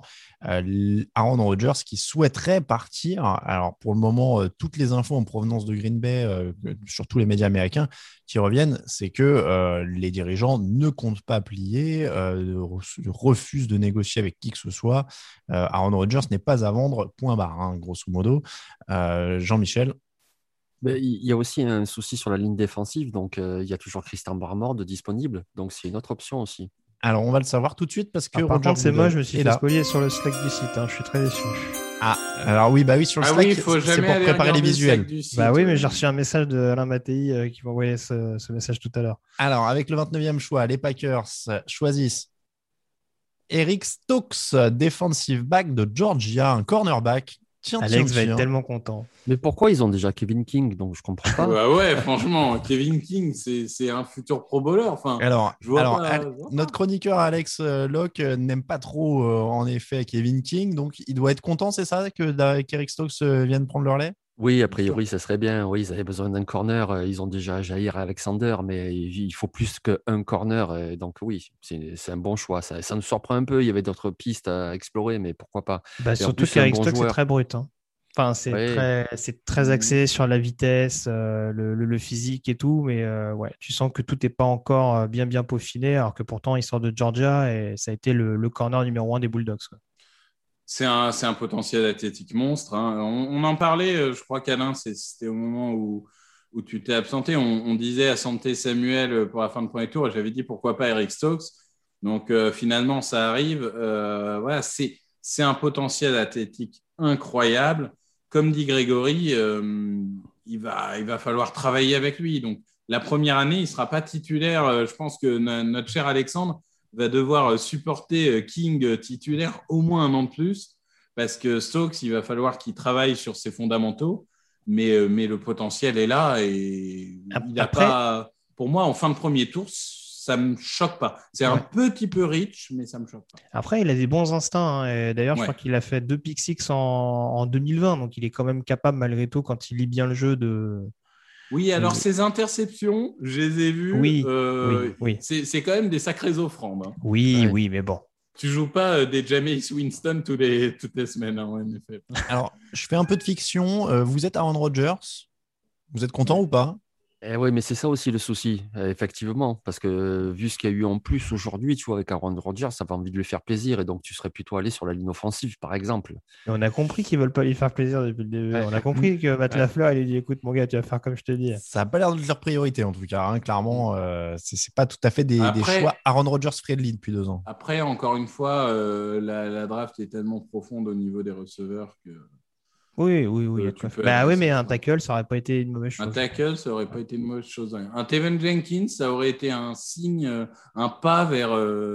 Aaron Rodgers qui souhaiterait partir. Alors pour le moment, toutes les infos en provenance de Green Bay, surtout les médias américains, qui reviennent, c'est que les dirigeants ne comptent pas plier, refusent de négocier avec qui que ce soit. Aaron Rodgers n'est pas à vendre, point barre, grosso modo. Jean-Michel. Mais il y a aussi un souci sur la ligne défensive, donc il y a toujours Christian Barmore de disponible, donc c'est une autre option aussi. Alors on va le savoir tout de suite parce que par contre c'est moche, je me suis fait spolier sur le Slack du site, je suis très déçu. Alors oui, sur le Slack, c'est pour préparer les visuels. Site, oui, mais j'ai reçu un message de Alain Mattei qui m'a envoyé ce message tout à l'heure. Alors avec le 29e choix, les Packers choisissent Eric Stokes, defensive back de Georgia, un cornerback. Alex va être tellement content. Mais pourquoi ils ont déjà Kevin King? Donc je comprends pas. Franchement, Kevin King, c'est un futur pro bowler. Notre chroniqueur Alex Locke n'aime pas trop en effet Kevin King, donc il doit être content, c'est ça, qu'Eric Stokes vienne prendre le relais? Oui, a priori, ça serait bien. Oui, ils avaient besoin d'un corner. Ils ont déjà Jair Alexander, mais il faut plus qu'un corner. Donc oui, c'est un bon choix. Ça nous surprend un peu. Il y avait d'autres pistes à explorer, mais pourquoi pas? Surtout qu'Eric Stokes, c'est très brut. Enfin, c'est très axé sur la vitesse, le physique et tout, mais tu sens que tout n'est pas encore bien peaufiné, alors que pourtant, il sort de Georgia et ça a été le corner numéro 1 des Bulldogs. C'est un potentiel athlétique monstre. On en parlait, je crois qu'Alain, c'était au moment où tu t'es absenté. On disait à Santé Samuel pour la fin de premier tour, et j'avais dit pourquoi pas Eric Stokes. Donc finalement, ça arrive. C'est un potentiel athlétique incroyable. Comme dit Grégory, il va falloir travailler avec lui. Donc la première année, il ne sera pas titulaire. Je pense que notre cher Alexandre va devoir supporter King titulaire au moins un an de plus, parce que Stokes, il va falloir qu'il travaille sur ses fondamentaux, mais le potentiel est là et il n'a pas. Pour moi, en fin de premier tour, ça me choque pas. C'est un petit peu rich, mais ça me choque pas. Après, il a des bons instincts. Et d'ailleurs, je crois qu'il a fait 2 pick six en 2020, donc il est quand même capable, malgré tout, quand il lit bien le jeu, de. Oui, alors ces interceptions, je les ai vues. Oui. C'est quand même des sacrées offrandes. Oui, mais bon. Tu joues pas des Jameis Winston toutes les semaines, hein, en effet. Alors, je fais un peu de fiction. Vous êtes Aaron Rodgers. Vous êtes content ou pas? Oui, mais c'est ça aussi le souci, effectivement, parce que vu ce qu'il y a eu en plus aujourd'hui, tu vois, avec Aaron Rodgers, ça va envie de lui faire plaisir, et donc tu serais plutôt allé sur la ligne offensive, par exemple. Et on a compris qu'ils veulent pas lui faire plaisir depuis le début. On a compris que Matt Lafleur, il lui dit écoute, mon gars, tu vas faire comme je te dis. Ça n'a pas l'air de leur priorité, en tout cas. Hein. Clairement, c'est pas tout à fait des choix Aaron Rodgers friendly depuis 2 ans. Après, encore une fois, la draft est tellement profonde au niveau des receveurs que. Oui. Mais un tackle, ça aurait pas été une mauvaise chose. Un tackle, ça aurait pas été une mauvaise chose. Un Tevin Jenkins, ça aurait été un signe, un pas vers.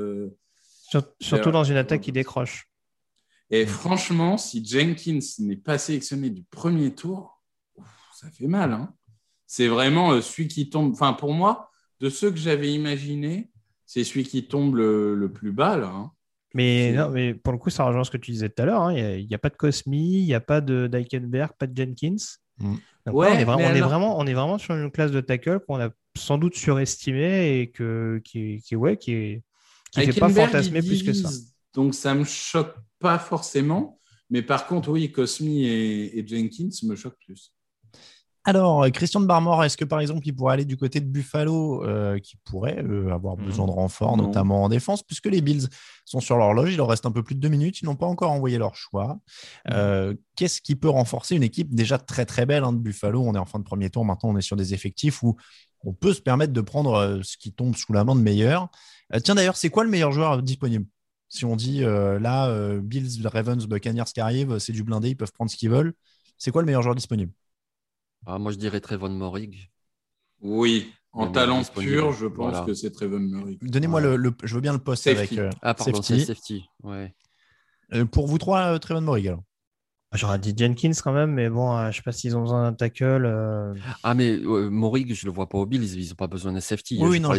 Surtout dans une attaque qui décroche. Et franchement, si Jenkins n'est pas sélectionné du premier tour, ça fait mal. Hein. C'est vraiment celui qui tombe. Enfin, pour moi, de ceux que j'avais imaginés, c'est celui qui tombe le plus bas, là. Hein. Mais pour le coup, ça rejoint ce que tu disais tout à l'heure. Hein. Il n'y a pas de Cosmi, il n'y a pas de Dykenberg, pas de Jenkins. Donc ouais, là, on est vraiment sur une classe de tackle qu'on a sans doute surestimée et qui fait pas fantasmer plus que ça. Donc, ça ne me choque pas forcément. Mais par contre, oui, Cosmi et Jenkins me choquent plus. Alors, Christian Barmore, est-ce que par exemple, il pourrait aller du côté de Buffalo, qui pourrait avoir besoin de renfort, notamment en défense, puisque les Bills sont sur l'horloge, il leur reste un peu plus de 2 minutes, ils n'ont pas encore envoyé leur choix. Qu'est-ce qui peut renforcer une équipe déjà très très belle de Buffalo? On est en fin de premier tour, maintenant on est sur des effectifs où on peut se permettre de prendre ce qui tombe sous la main de meilleur. Tiens d'ailleurs, c'est quoi le meilleur joueur disponible? Si on dit Bills, Ravens, Buccaneers qui arrivent, c'est du blindé, ils peuvent prendre ce qu'ils veulent. C'est quoi le meilleur joueur disponible? Moi, je dirais Trevon Moehrig. Oui, en talent pur, je pense que c'est Trevon Moehrig. Donnez-moi je veux bien le poste safety. Avec safety. Ouais. Pour vous trois, Trevon Moehrig alors. J'aurais dit Jenkins quand même, mais bon, je ne sais pas s'ils ont besoin d'un tackle. Mais Moehrig, je ne le vois pas aux Bills, ils n'ont pas besoin d'un safety. Oui, non,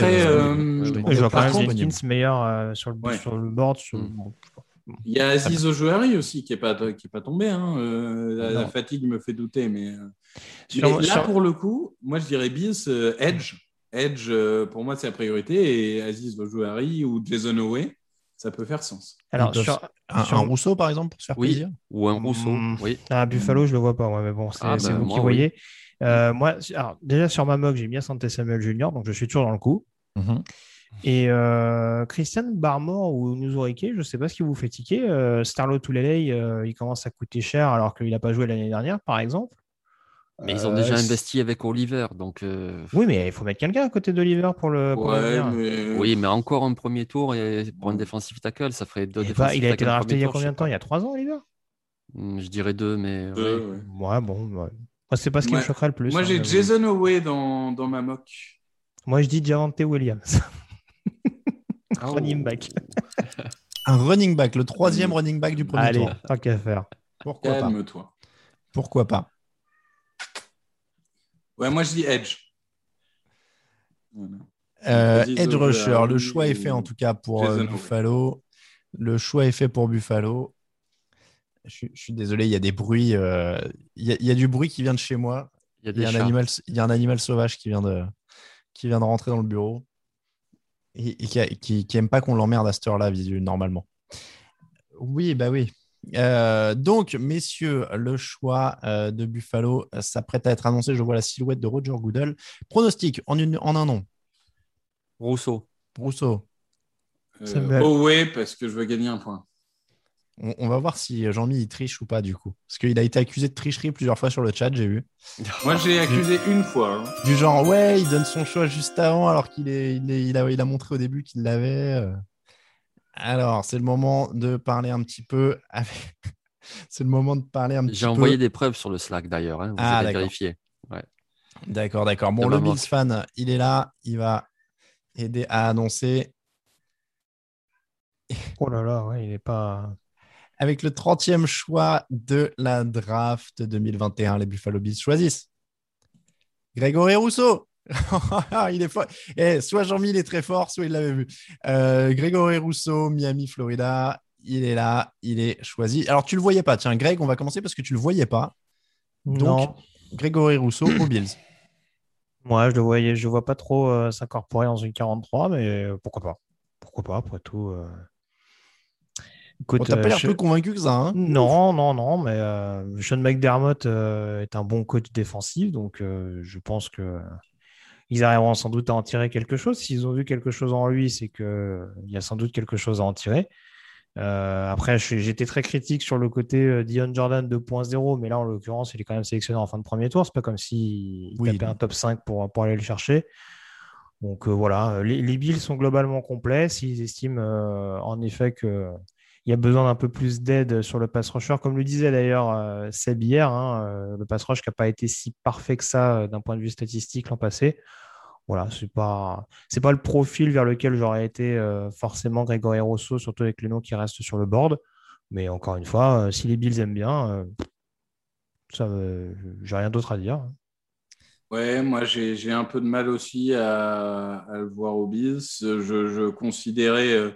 je vois quand même Jenkins meilleur sur le board. Il y a Aziz Ojouari aussi qui n'est pas tombé. Hein. La fatigue me fait douter. Mais pour le coup, moi, je dirais Bills, Edge. Edge, pour moi, c'est la priorité. Et Aziz Ojouari ou Jason Owe, ça peut faire sens. Alors, un Rousseau, par exemple, pour se faire plaisir? Ou un Rousseau, oui. À Buffalo, je ne le vois pas. Mais bon, c'est vous qui voyez. Moi, alors, déjà, sur ma mock, j'ai mis Asante Samuel Jr., donc je suis toujours dans le coup. Et Christian Barmore ou Nuzurike, je ne sais pas ce qui vous fait tiquer. Starlo Tulele, il commence à coûter cher alors qu'il n'a pas joué l'année dernière, par exemple. Mais ils ont déjà investi avec Oliver. Donc, Oui, mais il faut mettre quelqu'un à côté d'Oliver pour le. Oui, mais encore un premier tour et pour un defensive tackle, ça ferait 2 defensive tackles. Il a été drafté il y a combien de temps? Il y a 3 ans, Oliver? Je dirais 2, mais. Moi, c'est pas ce qui me choquerait le plus. Moi, j'ai Jason Owe dans ma mock. Moi, je dis Javonte Williams. Running back. Un running back, le 3e running back du premier tour. Allez, tant qu'à faire. Calme-toi. Pourquoi pas? Ouais, moi je dis Edge. Voilà. Edge rusher, le choix est fait en tout cas pour Buffalo. Le choix est fait pour Buffalo. Je suis désolé, il y a des bruits. Il y a du bruit qui vient de chez moi. Il y a un animal sauvage qui vient de rentrer dans le bureau. Et qui aime pas qu'on l'emmerde à cette heure-là, normalement. Oui, bah oui. Donc, messieurs, le choix de Buffalo s'apprête à être annoncé. Je vois la silhouette de Roger Goodell. Pronostic en un nom. Rousseau. Oui, parce que je veux gagner un point. On va voir si Jean-Mi triche ou pas du coup. Parce qu'il a été accusé de tricherie plusieurs fois sur le chat, j'ai vu. Moi, j'ai accusé une fois. Hein. Du genre, ouais, il donne son choix juste avant alors il a montré au début qu'il l'avait. Alors, c'est le moment de parler un petit peu. J'ai envoyé des preuves sur le Slack d'ailleurs. Hein. Vous avez vérifié. Ouais. D'accord. Bon, le Bills fan, il est là. Il va aider à annoncer. Oh là là, ouais, il n'est pas. Avec le 30e choix de la draft 2021, les Buffalo Bills choisissent Grégory Rousseau. Il est fort. Soit Jean-Mi, il est très fort, soit il l'avait vu. Grégory Rousseau, Miami, Florida. Il est là, il est choisi. Alors, tu ne le voyais pas. Tiens, Greg, on va commencer parce que tu ne le voyais pas. Donc, non. Grégory Rousseau aux Bills. Moi, je le vois pas trop s'incorporer dans une 43, mais pourquoi pas après tout. Écoute, T'as pas l'air plus convaincu que ça, hein? Non, mais Sean McDermott est un bon coach défensif, donc je pense que ils arriveront sans doute à en tirer quelque chose. S'ils ont vu quelque chose en lui, c'est qu'il y a sans doute quelque chose à en tirer. Après, j'étais très critique sur le côté Dion Jordan 2.0, mais là, en l'occurrence, il est quand même sélectionné en fin de premier tour. C'est pas comme s'il tapait un top 5 pour aller le chercher. Donc voilà, les Bills sont globalement complets. S'ils estiment en effet qu'il y a besoin d'un peu plus d'aide sur le pass rusher, comme le disait d'ailleurs Seb hier, le pass rush qui n'a pas été si parfait que ça d'un point de vue statistique l'an passé. Voilà, c'est pas le profil vers lequel j'aurais été forcément Grégory Rousseau, surtout avec les noms qui restent sur le board. Mais encore une fois, si les Bills aiment bien, j'ai rien d'autre à dire. Ouais, moi j'ai un peu de mal aussi à le voir aux Bills. Je considérais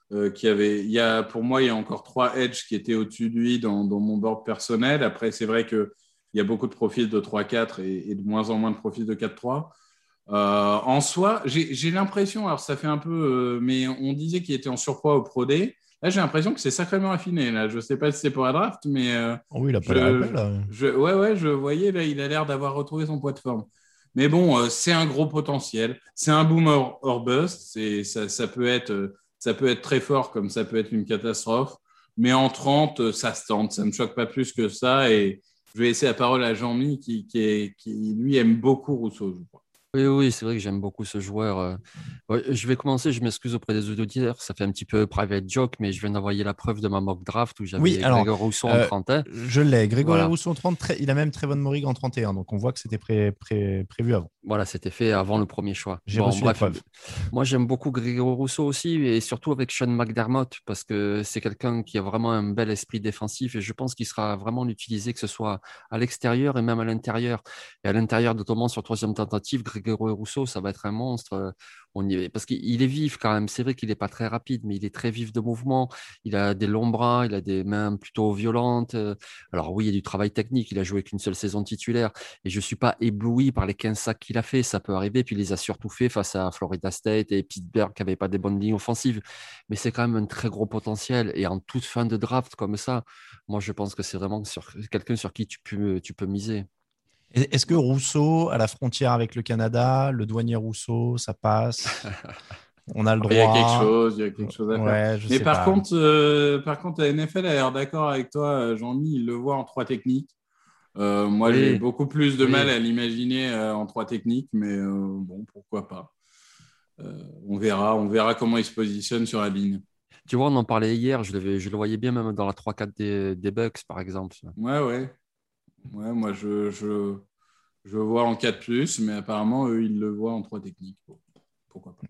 pour moi, il y a encore 3 edges qui étaient au-dessus de lui dans mon board personnel. Après, c'est vrai qu'il y a beaucoup de profils de 3-4 et de moins en moins de profils de 4-3. En soi, j'ai l'impression, alors ça fait un peu, mais on disait qu'il était en surpoids au Pro Day. Là, j'ai l'impression que c'est sacrément affiné. Là, je ne sais pas si c'est pour la draft, mais oui, il a pas l'air épais, là. Je voyais là, il a l'air d'avoir retrouvé son poids de forme. Mais bon, c'est un gros potentiel. C'est un boomer or bust. Ça peut être très fort comme ça peut être une catastrophe. Mais en 30, ça se tente. Ça ne me choque pas plus que ça. Et je vais laisser la parole à Jean-Mi qui lui, aime beaucoup Rousseau, je crois. Oui, c'est vrai que j'aime beaucoup ce joueur. Je vais commencer, je m'excuse auprès des auditeurs, ça fait un petit peu private joke, mais je viens d'envoyer la preuve de ma mock draft où j'avais Grégory Rousseau en 31. Je l'ai, Grégory Rousseau en 30, il a même Trevon Moehrig en 31, donc on voit que c'était prévu avant. Voilà, c'était fait avant le premier choix. J'ai reçu la preuve. Moi, j'aime beaucoup Grégory Rousseau aussi, et surtout avec Sean McDermott, parce que c'est quelqu'un qui a vraiment un bel esprit défensif, et je pense qu'il sera vraiment utilisé, que ce soit à l'extérieur et même à l'intérieur. Et à l'intérieur, notamment sur troisième tentative, Grégory Rousseau, ça va être un monstre. Parce qu'il est vif quand même. C'est vrai qu'il n'est pas très rapide, mais il est très vif de mouvement. Il a des longs bras, il a des mains plutôt violentes. Alors oui, il y a du travail technique. Il a joué qu'une seule saison titulaire. Et je ne suis pas ébloui par les 15 sacs qu'il a fait. Ça peut arriver. Puis il les a surtout fait face à Florida State et Pittsburgh qui n'avaient pas des bonnes lignes offensives. Mais c'est quand même un très gros potentiel. Et en toute fin de draft comme ça, moi, je pense que c'est vraiment quelqu'un sur qui tu peux miser. Est-ce que Rousseau, à la frontière avec le Canada, le douanier Rousseau, ça passe? On a le droit. Il y a quelque chose à faire. Mais par contre, la NFL a l'air d'accord avec toi, Jean-Mi, il le voit en 3 techniques. Moi, j'ai beaucoup plus de mal à l'imaginer en 3 techniques, mais bon, pourquoi pas. On verra comment il se positionne sur la ligne. Tu vois, on en parlait hier, je le voyais bien même dans la 3-4 des Bucks, par exemple. Ouais, moi, je vois en 4+, mais apparemment, eux, ils le voient en 3 techniques. Pourquoi pas.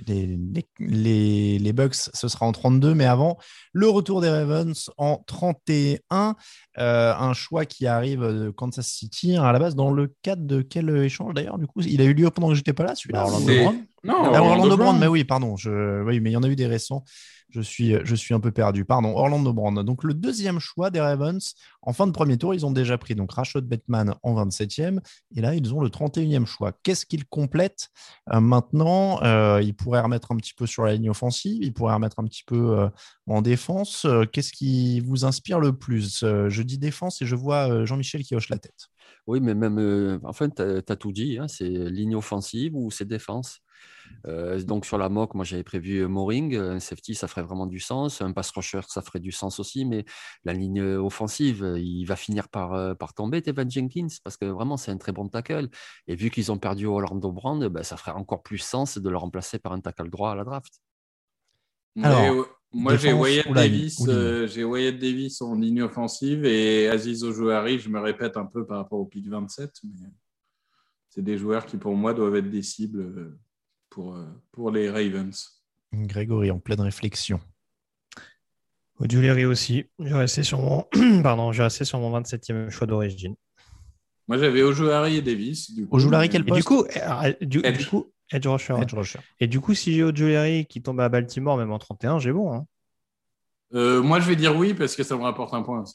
Les Bucks, ce sera en 32, mais avant, le retour des Ravens en 31. Un choix qui arrive de Kansas City, à la base, dans le cadre de quel échange d'ailleurs? Du coup, il a eu lieu pendant que j'étais pas là, celui-là. Orlando Brown, mais oui, pardon. Oui, mais il y en a eu des récents. Je suis un peu perdu. Pardon, Orlando Brown. Donc, le deuxième choix des Ravens, en fin de premier tour, ils ont déjà pris donc Rashod Bateman en 27e. Et là, ils ont le 31e choix. Qu'est-ce qu'ils complètent maintenant? Ils pourraient remettre un petit peu sur la ligne offensive. Ils pourraient remettre un petit peu en défense. Qu'est-ce qui vous inspire le plus? Je dis défense et je vois Jean-Michel qui hoche la tête. Oui, mais même, enfin, tu as tout dit. Hein, c'est ligne offensive ou c'est défense. Donc sur la mock, moi j'avais prévu Moehrig, un safety ça ferait vraiment du sens, un pass rusher ça ferait du sens aussi, mais la ligne offensive il va finir par tomber Teven Jenkins parce que vraiment c'est un très bon tackle et vu qu'ils ont perdu Orlando Brown, ça ferait encore plus sens de le remplacer par un tackle droit à la draft. Alors, moi j'ai Wyatt Davis en ligne offensive et Aziz Ojouari, je me répète un peu par rapport au pick 27, mais c'est des joueurs qui pour moi doivent être des cibles pour les Ravens. Grégory en pleine réflexion. Ojulari aussi. J'ai resté sur mon 27e choix d'origine. Moi j'avais Ojulari et Davis. Ojulari quel poste? Du coup, edge rusher. Et du coup, si j'ai Ojulari qui tombe à Baltimore même en 31, j'ai bon. Hein. Moi je vais dire oui parce que ça me rapporte un point aussi.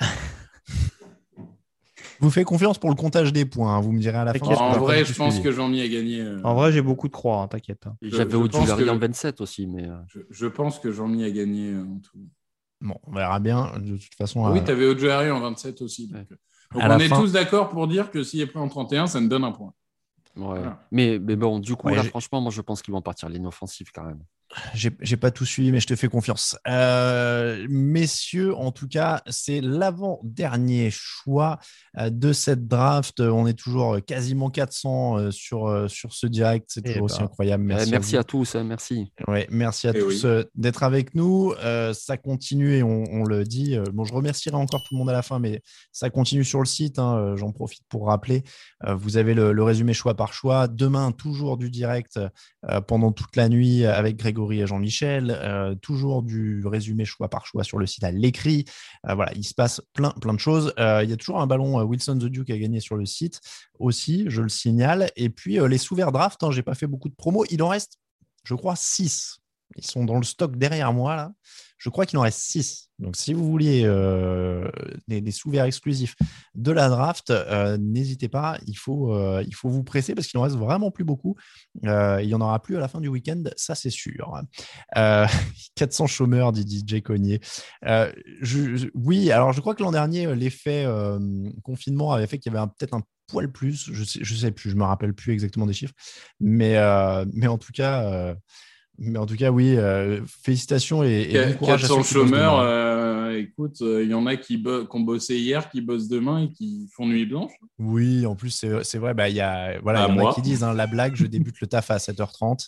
Vous faites confiance pour le comptage des points, hein. Vous me direz à la fin. En vrai, je pense que Jean-Mi a gagné. En vrai, j'ai beaucoup de croix, hein, t'inquiète. J'avais Ojulari en 27 aussi. Mais je pense que Jean-Mi a gagné en tout. Bon, on verra bien. De toute façon, Oui, tu avais Ojulari en 27 aussi. Donc À on la est fin- tous d'accord pour dire que s'il est pris en 31, ça nous donne un point. Ouais. Voilà. Mais bon, du coup, Ouais, là, franchement, moi, je pense qu'ils vont partir ligne offensive quand même. J'ai pas tout suivi, mais je te fais confiance. Messieurs, en tout cas, c'est l'avant-dernier choix de cette draft. On est toujours quasiment 400 sur ce direct. C'est toujours aussi incroyable. Merci à à tous. Merci. Ouais, merci à tous d'être avec nous. Ça continue et on le dit. Bon, je remercierai encore tout le monde à la fin, mais ça continue sur le site. J'en profite pour rappeler. Vous avez le résumé choix par choix. Demain, toujours du direct pendant toute la nuit avec Grégory et Jean-Michel. Toujours du résumé choix par choix sur le site à l'écrit. Voilà, il se passe plein de choses. Il y a toujours un ballon Wilson the Duke à gagner sur le site aussi, je le signale. Et puis les sous-verts draft, je n'ai pas fait beaucoup de promos. Il en reste, je crois, 6. Ils sont dans le stock derrière moi, là. Je crois qu'il en reste 6. Donc, si vous vouliez des sous-verts exclusifs de la draft, n'hésitez pas. Il faut vous presser parce qu'il en reste vraiment plus beaucoup. Il n'y en aura plus à la fin du week-end, ça, c'est sûr. 400 chômeurs, dit DJ Cognier. Oui, alors je crois que l'an dernier, l'effet confinement avait fait qu'il y avait peut-être un poil plus. Je sais plus, je me rappelle plus exactement des chiffres. Mais en tout cas... oui, félicitations et bon courage à ceux 400 qui bossent chômeurs, demain. écoute, il y en a qui ont bossé hier, qui bossent demain et qui font nuit blanche. Oui, en plus, c'est vrai, il y a, il y en a qui disent la blague, je débute le taf à 7h30.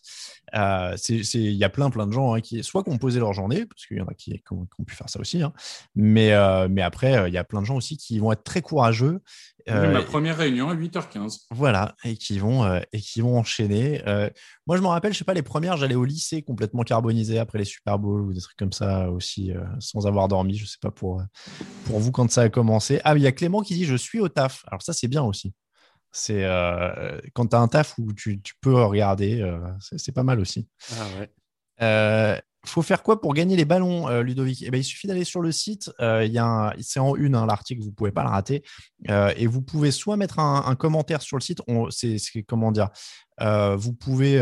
Il y a plein de gens qui soit ont posé leur journée, parce qu'il y en a qui ont pu faire ça aussi, mais après, il y a plein de gens aussi qui vont être très courageux. Ma première réunion à 8h15. Voilà, et qui vont enchaîner. Moi, je me rappelle, je sais pas, les premières, j'allais au lycée complètement carbonisé après les Super Bowls ou des trucs comme ça aussi, sans avoir dormi. Je sais pas pour vous quand ça a commencé. Ah, il y a Clément qui dit je suis au taf. Alors ça, c'est bien aussi. C'est quand tu as un taf où tu peux regarder, c'est pas mal aussi. Ah ouais. Faut faire quoi pour gagner les ballons, Ludovic? Il suffit d'aller sur le site. C'est en une, l'article, vous ne pouvez pas le rater. Et vous pouvez soit mettre un commentaire sur le site. C'est comment dire, vous pouvez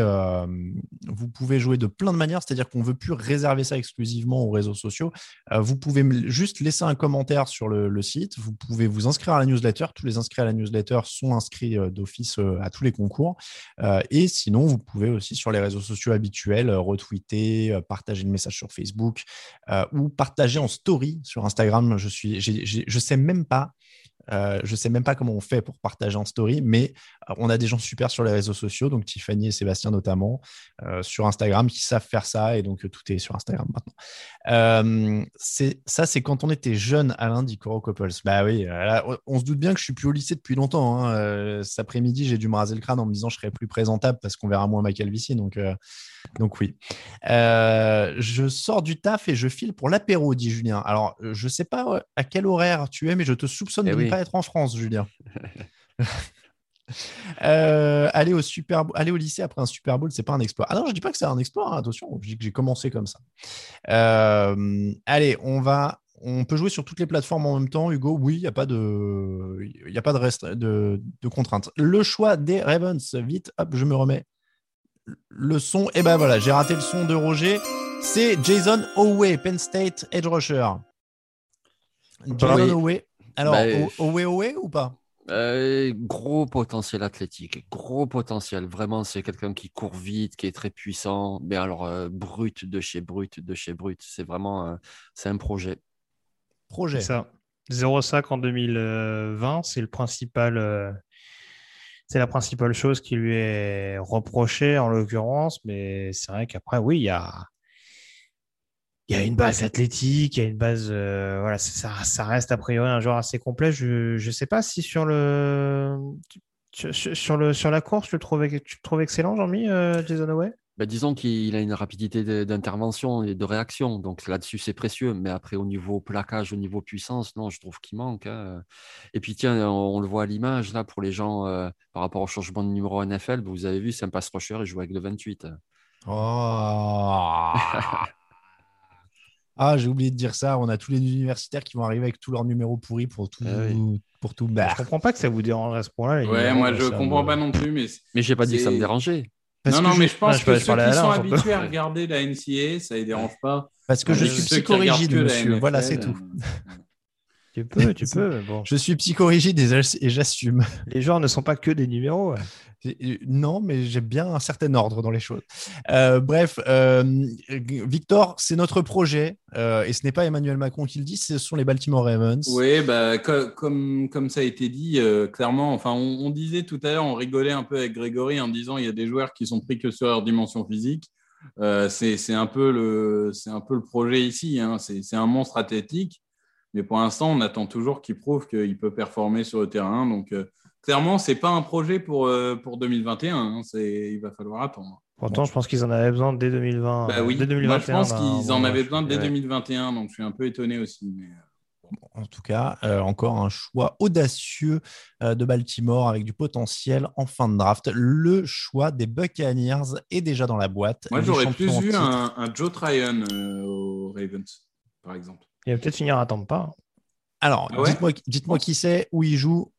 jouer de plein de manières, c'est-à-dire qu'on ne veut plus réserver ça exclusivement aux réseaux sociaux. Vous pouvez juste laisser un commentaire sur le site. Vous pouvez vous inscrire à la newsletter. Tous les inscrits à la newsletter sont inscrits d'office à tous les concours. Et sinon, vous pouvez aussi sur les réseaux sociaux habituels retweeter, partager le message sur Facebook ou partager en story sur Instagram. Je sais même pas. Je ne sais même pas comment on fait pour partager en story, mais on a des gens super sur les réseaux sociaux, donc Tiffany et Sébastien notamment, sur Instagram, qui savent faire ça, et donc tout est sur Instagram maintenant. C'est quand on était jeune, Alain dit Coro Couples. Bah oui, là, on se doute bien que je suis plus au lycée depuis longtemps. Cet après-midi, j'ai dû me raser le crâne en me disant que je serais plus présentable parce qu'on verra moins ma calvitie, donc oui. Je sors du taf et je file pour l'apéro, dit Julien. Alors, je ne sais pas à quel horaire tu es, mais je te soupçonne de ne pas être en France, Julien. Aller au lycée après un Super Bowl, c'est pas un exploit. Ah non, je dis pas que c'est un exploit, attention, je dis que j'ai commencé comme ça. Allez, on peut jouer sur toutes les plateformes en même temps, Hugo. Oui, il n'y a pas de contraintes. Le choix des Ravens, vite, hop, je me remets le son. Et ben voilà, j'ai raté le son de Roger. C'est Jason Howe, Penn State edge rusher. Jason Howe. Alors, Howe ou pas? Gros potentiel athlétique, gros potentiel. Vraiment, c'est quelqu'un qui court vite, qui est très puissant. Mais alors, brut de chez brut. C'est vraiment c'est un projet. C'est ça. 0,5 en 2020, c'est la principale chose qui lui est reprochée en l'occurrence. Mais c'est vrai qu'après, oui, il y a une base athlétique, il y a une base, voilà, ça reste a priori un joueur assez complet. Je ne sais pas si sur la course, tu le trouves excellent, Jean-Mi, Jason Howe? Disons qu'il a une rapidité d'intervention et de réaction, donc là-dessus c'est précieux, mais après au niveau plaquage, au niveau puissance, non, je trouve qu'il manque. Et puis tiens, on le voit à l'image là pour les gens par rapport au changement de numéro NFL, vous avez vu, c'est un pass rusher, il joue avec le 28. Oh. Ah, j'ai oublié de dire ça. On a tous les universitaires qui vont arriver avec tous leurs numéros pourris pour tout. Pour tout. Je comprends pas que ça vous dérange à ce point-là. Ouais, moi je comprends pas non plus, mais j'ai pas dit que ça me dérangeait. Non, mais je pense que ceux qui parlais à sont Alain, habitués à regarder la NCAA, ça les dérange pas. Parce que je suis psychorigide, monsieur. Voilà, c'est tout. Tu peux. Bon. Je suis psychorigide et j'assume. Les joueurs ne sont pas que des numéros. Non, mais j'ai bien un certain ordre dans les choses. Bref, Victor, c'est notre projet et ce n'est pas Emmanuel Macron qui le dit, ce sont les Baltimore Ravens. Oui, comme ça a été dit, clairement, enfin, on disait tout à l'heure, on rigolait un peu avec Grégory en disant il y a des joueurs qui sont pris que sur leur dimension physique. C'est un peu le projet ici. Hein. C'est un monstre athlétique. Mais pour l'instant, on attend toujours qu'il prouve qu'il peut performer sur le terrain. Donc, clairement, ce n'est pas un projet pour 2021. Hein. Il va falloir attendre. Pourtant, je pense qu'ils en avaient besoin dès 2020. Bah oui, dès 2021, moi, je pense qu'ils en avaient besoin dès 2021. Donc, je suis un peu étonné aussi. Mais... En tout cas, encore un choix audacieux de Baltimore avec du potentiel en fin de draft. Le choix des Buccaneers est déjà dans la boîte. Moi, j'aurais plus vu un Joe Tryon aux Ravens, par exemple. Il va peut-être finir à Tampa. Alors, dites-moi qui c'est, où il joue.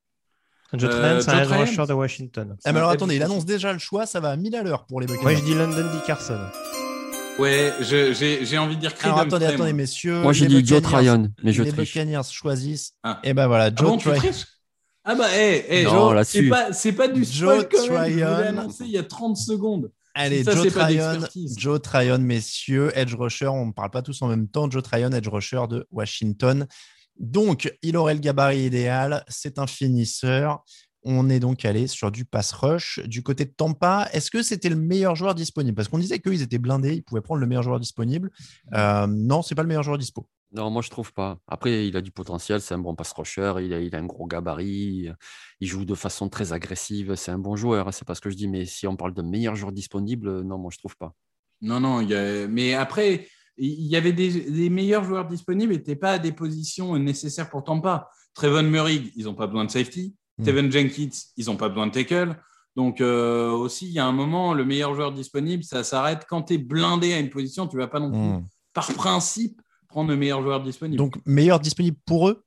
Joe Tryon, c'est un edge rusher de Washington. Mais alors attendez, il annonce déjà le choix, ça va à 1000 à l'heure pour les Buccaneers. Moi, je dis London Dickerson. Ouais, j'ai envie de dire alors attendez, messieurs. Moi, j'ai dit Joe Tryon, mais je les triche. Les Buccaneers choisissent. Et ben voilà, Joe Tryon. Ah bah, c'est pas du spoil quand même. Je l'ai annoncé il y a 30 secondes. Allez, ça, Joe Tryon, messieurs, edge rusher, on ne parle pas tous en même temps. Joe Tryon, edge rusher de Washington. Donc, il aurait le gabarit idéal, c'est un finisseur. On est donc allé sur du pass rush. Du côté de Tampa, est-ce que c'était le meilleur joueur disponible? Parce qu'on disait qu'ils étaient blindés, ils pouvaient prendre le meilleur joueur disponible. Non, ce n'est pas le meilleur joueur dispo. Non, moi, je trouve pas. Après, il a du potentiel, c'est un bon pass rusher, il a un gros gabarit, il joue de façon très agressive, c'est un bon joueur, c'est pas ce que je dis, mais si on parle de meilleur joueur disponible, non, moi, je trouve pas. Non, mais après, il y avait des meilleurs joueurs disponibles, n'étaient pas à des positions nécessaires pour Tampa. Trevon Murray, ils n'ont pas besoin de safety. Steven Jenkins, ils n'ont pas besoin de tackle. Donc, aussi, il y a un moment, le meilleur joueur disponible, ça s'arrête quand tu es blindé à une position, tu ne vas pas non plus, par principe, prendre le meilleur joueur disponible. Donc, meilleur disponible pour eux?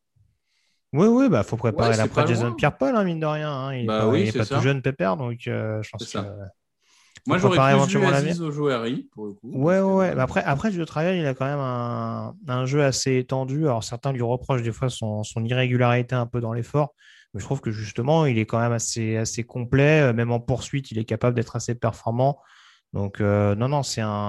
Oui, bah faut préparer l'après Jason Pierre-Paul, mine de rien. Hein. Il n'est pas tout jeune, pépère, donc je pense que... Moi, j'aurais plus vu Aziz Ojouari, pour le coup. Ouais. Bah après, Joe Tryon, il a quand même un jeu assez étendu. Alors, certains lui reprochent des fois son irrégularité un peu dans l'effort. Mais je trouve que justement, il est quand même assez complet. Même en poursuite, il est capable d'être assez performant. Donc, non,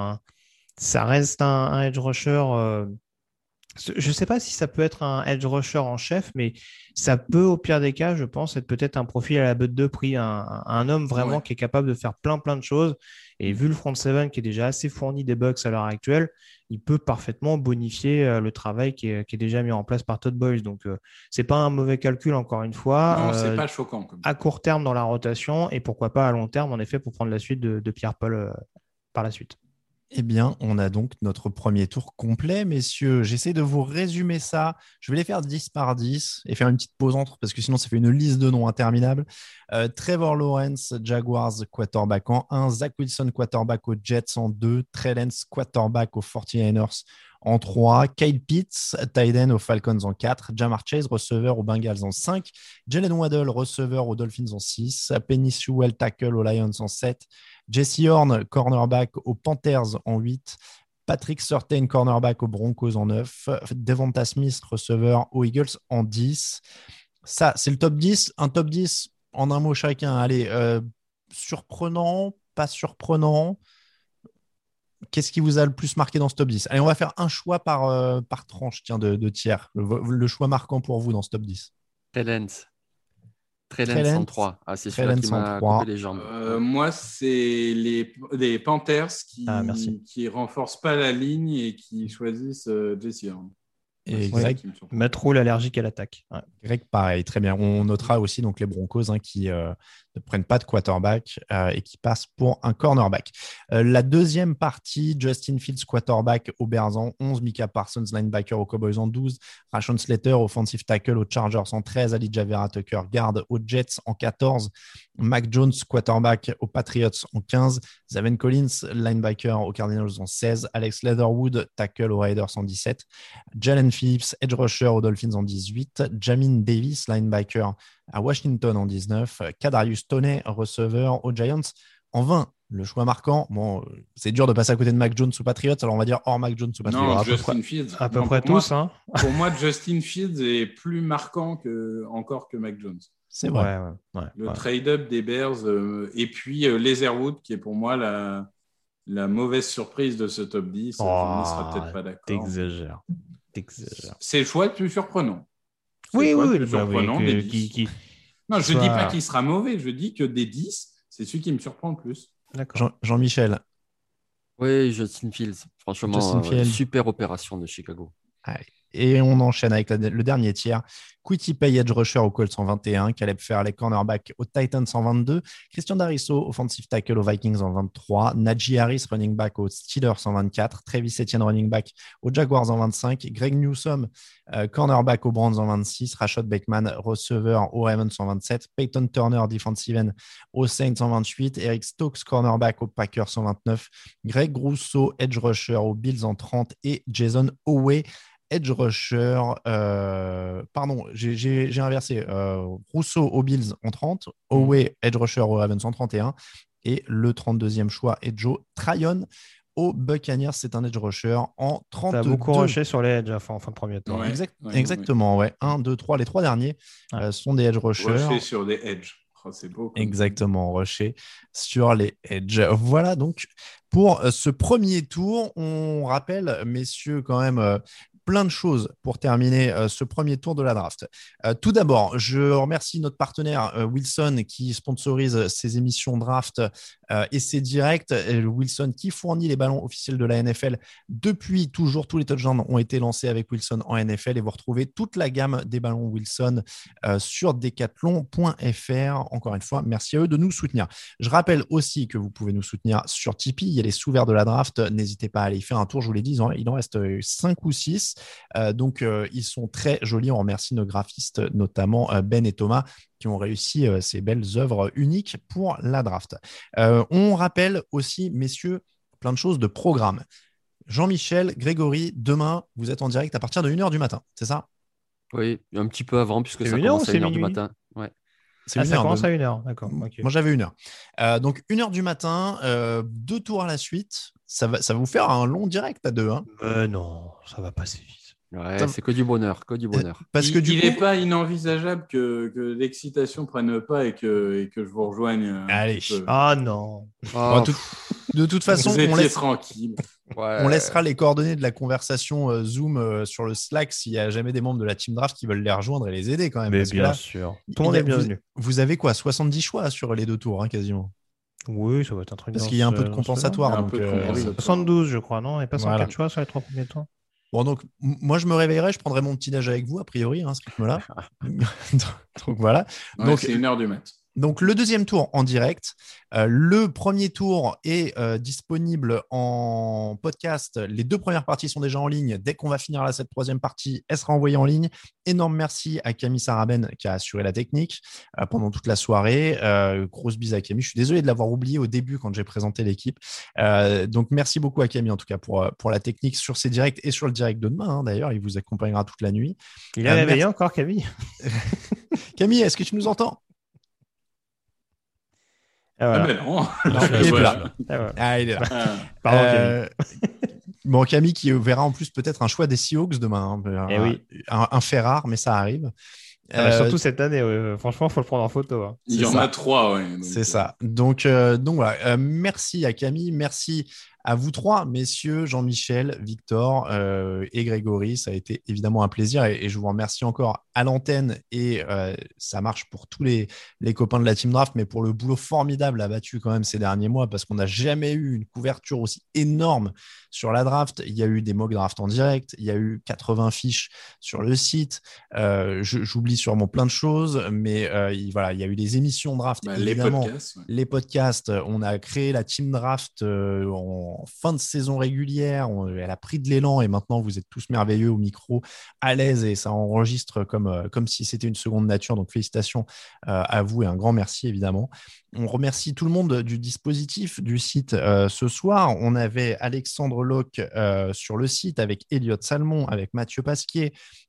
ça reste un edge rusher. Je ne sais pas si ça peut être un edge rusher en chef, mais ça peut, au pire des cas, je pense, être peut-être un profil à la botte de prix, un homme vraiment qui est capable de faire plein de choses. Et vu le front seven qui est déjà assez fourni des Bucks à l'heure actuelle, il peut parfaitement bonifier le travail qui est déjà mis en place par Todd Bowles. Donc, ce n'est pas un mauvais calcul, encore une fois. Non, c'est pas choquant. À court terme dans la rotation et pourquoi pas à long terme, en effet, pour prendre la suite de Pierre-Paul par la suite. Eh bien, on a donc notre premier tour complet, messieurs. J'essaie de vous résumer ça. Je vais les faire 10 par 10 et faire une petite pause entre, parce que sinon, ça fait une liste de noms interminable. Trevor Lawrence, Jaguars, quarterback en 1. Zach Wilson, quarterback aux Jets en 2. Trey Lance, quarterback aux 49ers en 3. Kyle Pitts, tight end aux Falcons en 4. Ja'Marr Chase, receveur aux Bengals en 5. Jalen Waddle, receveur aux Dolphins en 6. Penny Sewell, tackle aux Lions en 7. Jesse Horn, cornerback aux Panthers en 8. Patrick Surtain, cornerback aux Broncos en 9. Devonta Smith, receveur aux Eagles en 10. Ça, c'est le top 10. Un top 10 en un mot chacun. Allez, surprenant, pas surprenant. Qu'est-ce qui vous a le plus marqué dans ce top 10? Allez, on va faire un choix par tranche de tiers. Le choix marquant pour vous dans ce top 10. Trey Lance en 3. Ah, c'est celui-là qui m'a coupé les jambes. Moi, c'est les Panthers qui renforcent pas la ligne et qui choisissent Jesse Horn. Et Greg, Matt Rule allergique à l'attaque. Ouais. Greg, pareil, très bien. On notera aussi donc les Broncos qui ne prennent pas de quarterback et qui passent pour un cornerback. La deuxième partie, Justin Fields, quarterback aux Bears en 11, Micah Parsons, linebacker aux Cowboys en 12, Rashawn Slater, offensive tackle aux Chargers en 13, Ali Javera Tucker, garde aux Jets en 14, Mac Jones, quarterback aux Patriots en 15, Zaven Collins, linebacker aux Cardinals en 16, Alex Leatherwood, tackle aux Raiders en 17, Jalen Phillips, edge rusher aux Dolphins en 18, Jamin Davis, linebacker à Washington en 19, Kadarius Toney, receveur aux Giants En 20, le choix marquant. Bon, c'est dur de passer à côté de Mac Jones ou Patriots, alors on va dire hors Mac Jones ou Patriots. Non, Justin Fields. À peu Non, près pour tous. Hein. Pour moi, Justin Fields est plus marquant encore que Mac Jones. C'est vrai. Le trade-up des Bears et puis Leatherwood, qui est pour moi la mauvaise surprise de ce top 10. On ne sera peut-être pas d'accord. T'exagères. C'est le choix le plus surprenant. Oui. Surprenant des 10. Non, je ne dis pas qu'il sera mauvais. Je dis que des 10, c'est celui qui me surprend le plus. D'accord. Jean-Michel. Oui, Justin Fields. Franchement, super opération de Chicago. Allez. Et on enchaîne avec le dernier tiers. Kwity Paye, edge rusher au Colts 121. Caleb Farley, cornerback aux Titans 122. Christian Darrisaw, offensive tackle aux Vikings en 23. Najee Harris, running back aux Steelers en 24. Travis Etienne, running back aux Jaguars en 25. Greg Newsome, cornerback aux Browns en 26. Rashad Bateman, receveur aux Ravens en 27. Peyton Turner, defensive end aux Saints en 28. Eric Stokes, cornerback aux Packers en 29. Greg Rousseau, edge rusher aux Bills en 30. Et Jason Howe, edge rusher, j'ai inversé. Rousseau aux Bills en 30, Howe, edge rusher aux Ravens en 31, et le 32e choix est Joe Tryon aux Buccaneers. C'est un edge rusher en 32. Tu as beaucoup rushé sur les edge en fin de premier tour. Ouais, exactement, ouais. 1, 2, 3. Les 3 derniers sont des edge rushers. Rushé sur des edge. Oh, c'est beau. Exactement, rushé sur les edge. Voilà donc pour ce premier tour. On rappelle, messieurs, quand même, plein de choses pour terminer ce premier tour de la draft. Tout d'abord, je remercie notre partenaire Wilson qui sponsorise ces émissions draft et ses directs. Wilson qui fournit les ballons officiels de la NFL depuis toujours. Tous les touchdowns ont été lancés avec Wilson en NFL et vous retrouvez toute la gamme des ballons Wilson sur decathlon.fr. Encore une fois, merci à eux de nous soutenir. Je rappelle aussi que vous pouvez nous soutenir sur Tipeee. Il y a les sous-verts de la draft. N'hésitez pas à aller y faire un tour. Je vous l'ai dit, il en reste 5 ou 6. Donc, ils sont très jolis. On remercie nos graphistes, notamment Ben et Thomas, qui ont réussi ces belles œuvres uniques pour la draft. On rappelle aussi, messieurs, plein de choses de programme. Jean-Michel, Grégory, demain, vous êtes en direct à partir de 1h du matin, c'est ça? Oui, un petit peu avant, puisque ça 1h commence ou à c'est 1h du minuit matin. Ouais. Ça commence à 1h, d'accord. Okay. Moi, j'avais 1h. Donc, 1h du matin, 2 tours à la suite. Ça va vous faire un long direct à 2. Hein. Non, ça va passer vite. Ouais, c'est que du bonheur. Parce que il n'est pas inenvisageable que l'excitation ne prenne pas et que je vous rejoigne. Allez. Ah non. De toute façon, tranquille. On laissera les coordonnées de la conversation Zoom sur le Slack s'il y a jamais des membres de la team draft qui veulent les rejoindre et les aider quand même. Mais bien sûr. Tout le monde est bienvenu. Vous avez quoi, 70 choix sur les 2 tours, hein, quasiment. Oui, ça va être un truc. Parce qu'il y a un peu de compensatoire. 72, je crois, non? Et pas 104 choix sur les 3 premiers tours. Bon, donc, moi, je me réveillerai, je prendrai mon petit-déj avec vous, a priori, à ce rythme-là. Donc, voilà. Ouais, donc, c'est 1h du mat'. Donc, le deuxième tour en direct. Le premier tour est disponible en podcast. Les 2 premières parties sont déjà en ligne. Dès qu'on va finir cette 3e partie, elle sera envoyée en ligne. Énorme merci à Camille Saraben qui a assuré la technique pendant toute la soirée. Grosse bise à Camille. Je suis désolé de l'avoir oublié au début quand j'ai présenté l'équipe. Donc, merci beaucoup à Camille en tout cas pour la technique sur ces directs et sur le direct de demain. Hein, d'ailleurs, il vous accompagnera toute la nuit. Il est réveillé encore, Camille. Camille, est-ce que tu nous entends? Voilà. Ah non. Il est là. Il est là. Pardon, Camille. Bon, Camille qui verra en plus peut-être un choix des Seahawks demain. Hein, oui. un fait rare, mais ça arrive. Surtout cette année, franchement, il faut le prendre en photo. Hein. Il y en a 3, ouais. C'est ça. Donc voilà. Merci à Camille, merci à vous 3, messieurs, Jean-Michel, Victor et Grégory. Ça a été évidemment un plaisir et je vous remercie encore à l'antenne et ça marche pour tous les copains de la Team Draft, mais pour le boulot formidable abattu quand même ces derniers mois parce qu'on n'a jamais eu une couverture aussi énorme sur la draft. Il y a eu des mock drafts en direct, il y a eu 80 fiches sur le site. J'oublie sûrement plein de choses, mais voilà, il y a eu des émissions draft, évidemment. Les podcasts, on a créé la Team Draft en fin de saison régulière, elle a pris de l'élan et maintenant vous êtes tous merveilleux au micro, à l'aise et ça enregistre comme si c'était une seconde nature. Donc félicitations à vous et un grand merci évidemment. On remercie tout le monde du dispositif du site ce soir. On avait Alexandre Locke sur le site avec Elliot Salmon, avec Mathieu Pasquier,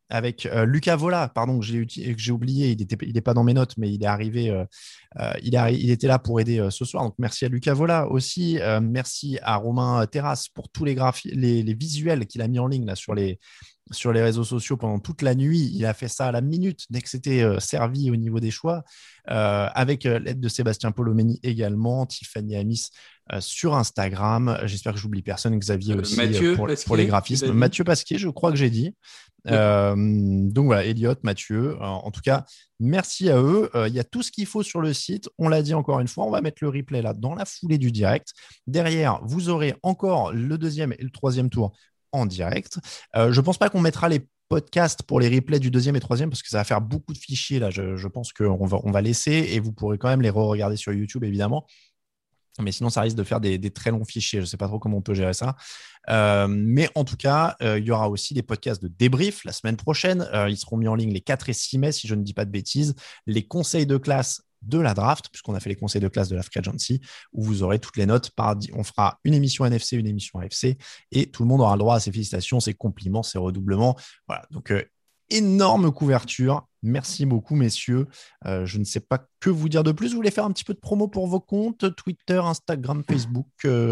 avec Lucas Vola, pardon, que j'ai oublié, il n'est pas dans mes notes, mais il est arrivé, il était là pour aider ce soir. Donc merci à Lucas Vola aussi. Merci à Romain Terrasse pour tous les visuels qu'il a mis en ligne là, sur les réseaux sociaux pendant toute la nuit. Il a fait ça à la minute dès que c'était servi au niveau des choix, avec l'aide de Sébastien Polomeni également, Tiffany Amis sur Instagram. J'espère que j'oublie personne. Xavier aussi pour les graphismes. Mathieu Pasquier, je crois que j'ai dit. Donc voilà, Elliot, Mathieu. En tout cas, merci à eux. Il y a tout ce qu'il faut sur le site. On l'a dit encore une fois. On va mettre le replay là dans la foulée du direct. Derrière, vous aurez encore le 2e et le 3e tour en direct. Je ne pense pas qu'on mettra les podcasts pour les replays du 2e et 3e parce que ça va faire beaucoup de fichiers là. Je pense qu'on va laisser et vous pourrez quand même les re-regarder sur YouTube évidemment. Mais sinon, ça risque de faire des très longs fichiers. Je ne sais pas trop comment on peut gérer ça. Mais en tout cas, il y aura aussi des podcasts de débrief la semaine prochaine. Ils seront mis en ligne les 4 et 6 mai, si je ne dis pas de bêtises. Les conseils de classe de la draft, puisqu'on a fait les conseils de classe de la Free Agency, où vous aurez toutes les notes. On fera une émission NFC, une émission AFC, et tout le monde aura le droit à ses félicitations, ses compliments, ses redoublements. Voilà, donc énorme couverture. Merci beaucoup, messieurs. Je ne sais pas que vous dire de plus. Vous voulez faire un petit peu de promo pour vos comptes, Twitter, Instagram, Facebook,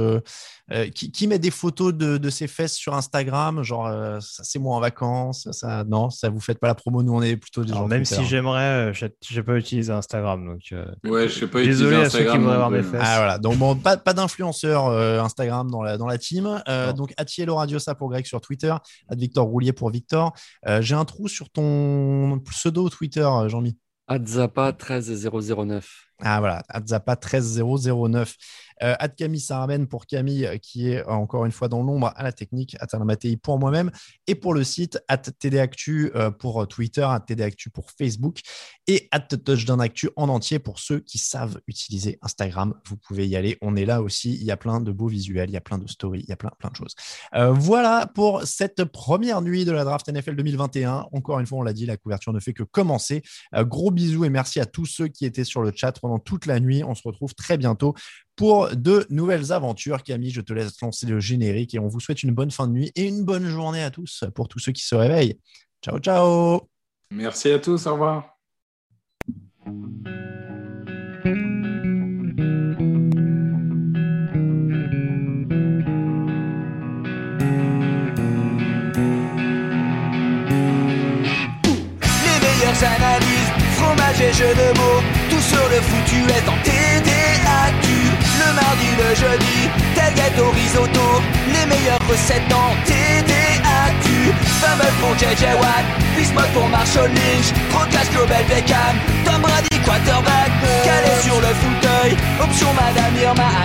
qui met des photos de ses fesses sur Instagram, genre ça c'est moi en vacances, ça non, ça vous faites pas la promo, nous on est plutôt des gens. Même si j'aimerais, j'ai pas utilisé Instagram, donc ouais, je sais pas. Désolé à ceux qui voudraient avoir mes fesses. Ah voilà, donc bon, pas d'influenceur Instagram dans la team. Donc @Yellow Radiosa pour Greg sur Twitter, @Victor Roulier pour Victor. J'ai un trou sur ton pseudo Twitter, Jean-Mi. @Zappa13009. Ah voilà, @Zappa13009. Camille Saraben pour Camille, qui est encore une fois dans l'ombre à la technique, @Alain pour moi-même, et pour le site @TDActu pour Twitter, @TDActu pour Facebook, et @TouchdownActu en entier pour ceux qui savent utiliser Instagram. Vous pouvez y aller, on est là aussi. Il y a plein de beaux visuels, il y a plein de stories, il y a plein de choses. Voilà pour cette première nuit de la draft NFL 2021. Encore une fois, on l'a dit, la couverture ne fait que commencer. Gros bisous et merci à tous ceux qui étaient sur le chat pendant toute la nuit. On se retrouve très bientôt pour de nouvelles aventures. Camille, je te laisse lancer le générique et on vous souhaite une bonne fin de nuit et une bonne journée à tous pour tous ceux qui se réveillent. Ciao, ciao. Merci à tous, au revoir. Les meilleures analyses, fromage et jeux de mots, tout sur le foutu est en TDActu. Le mardi, le jeudi, tailgate au risotto, les meilleures recettes en TDActu. Fumble pour JJ Watt, Bismuth pour Marshall Lynch, Procast Global Beckham, Tom Brady quarterback, calé sur le fauteuil, option Madame Irma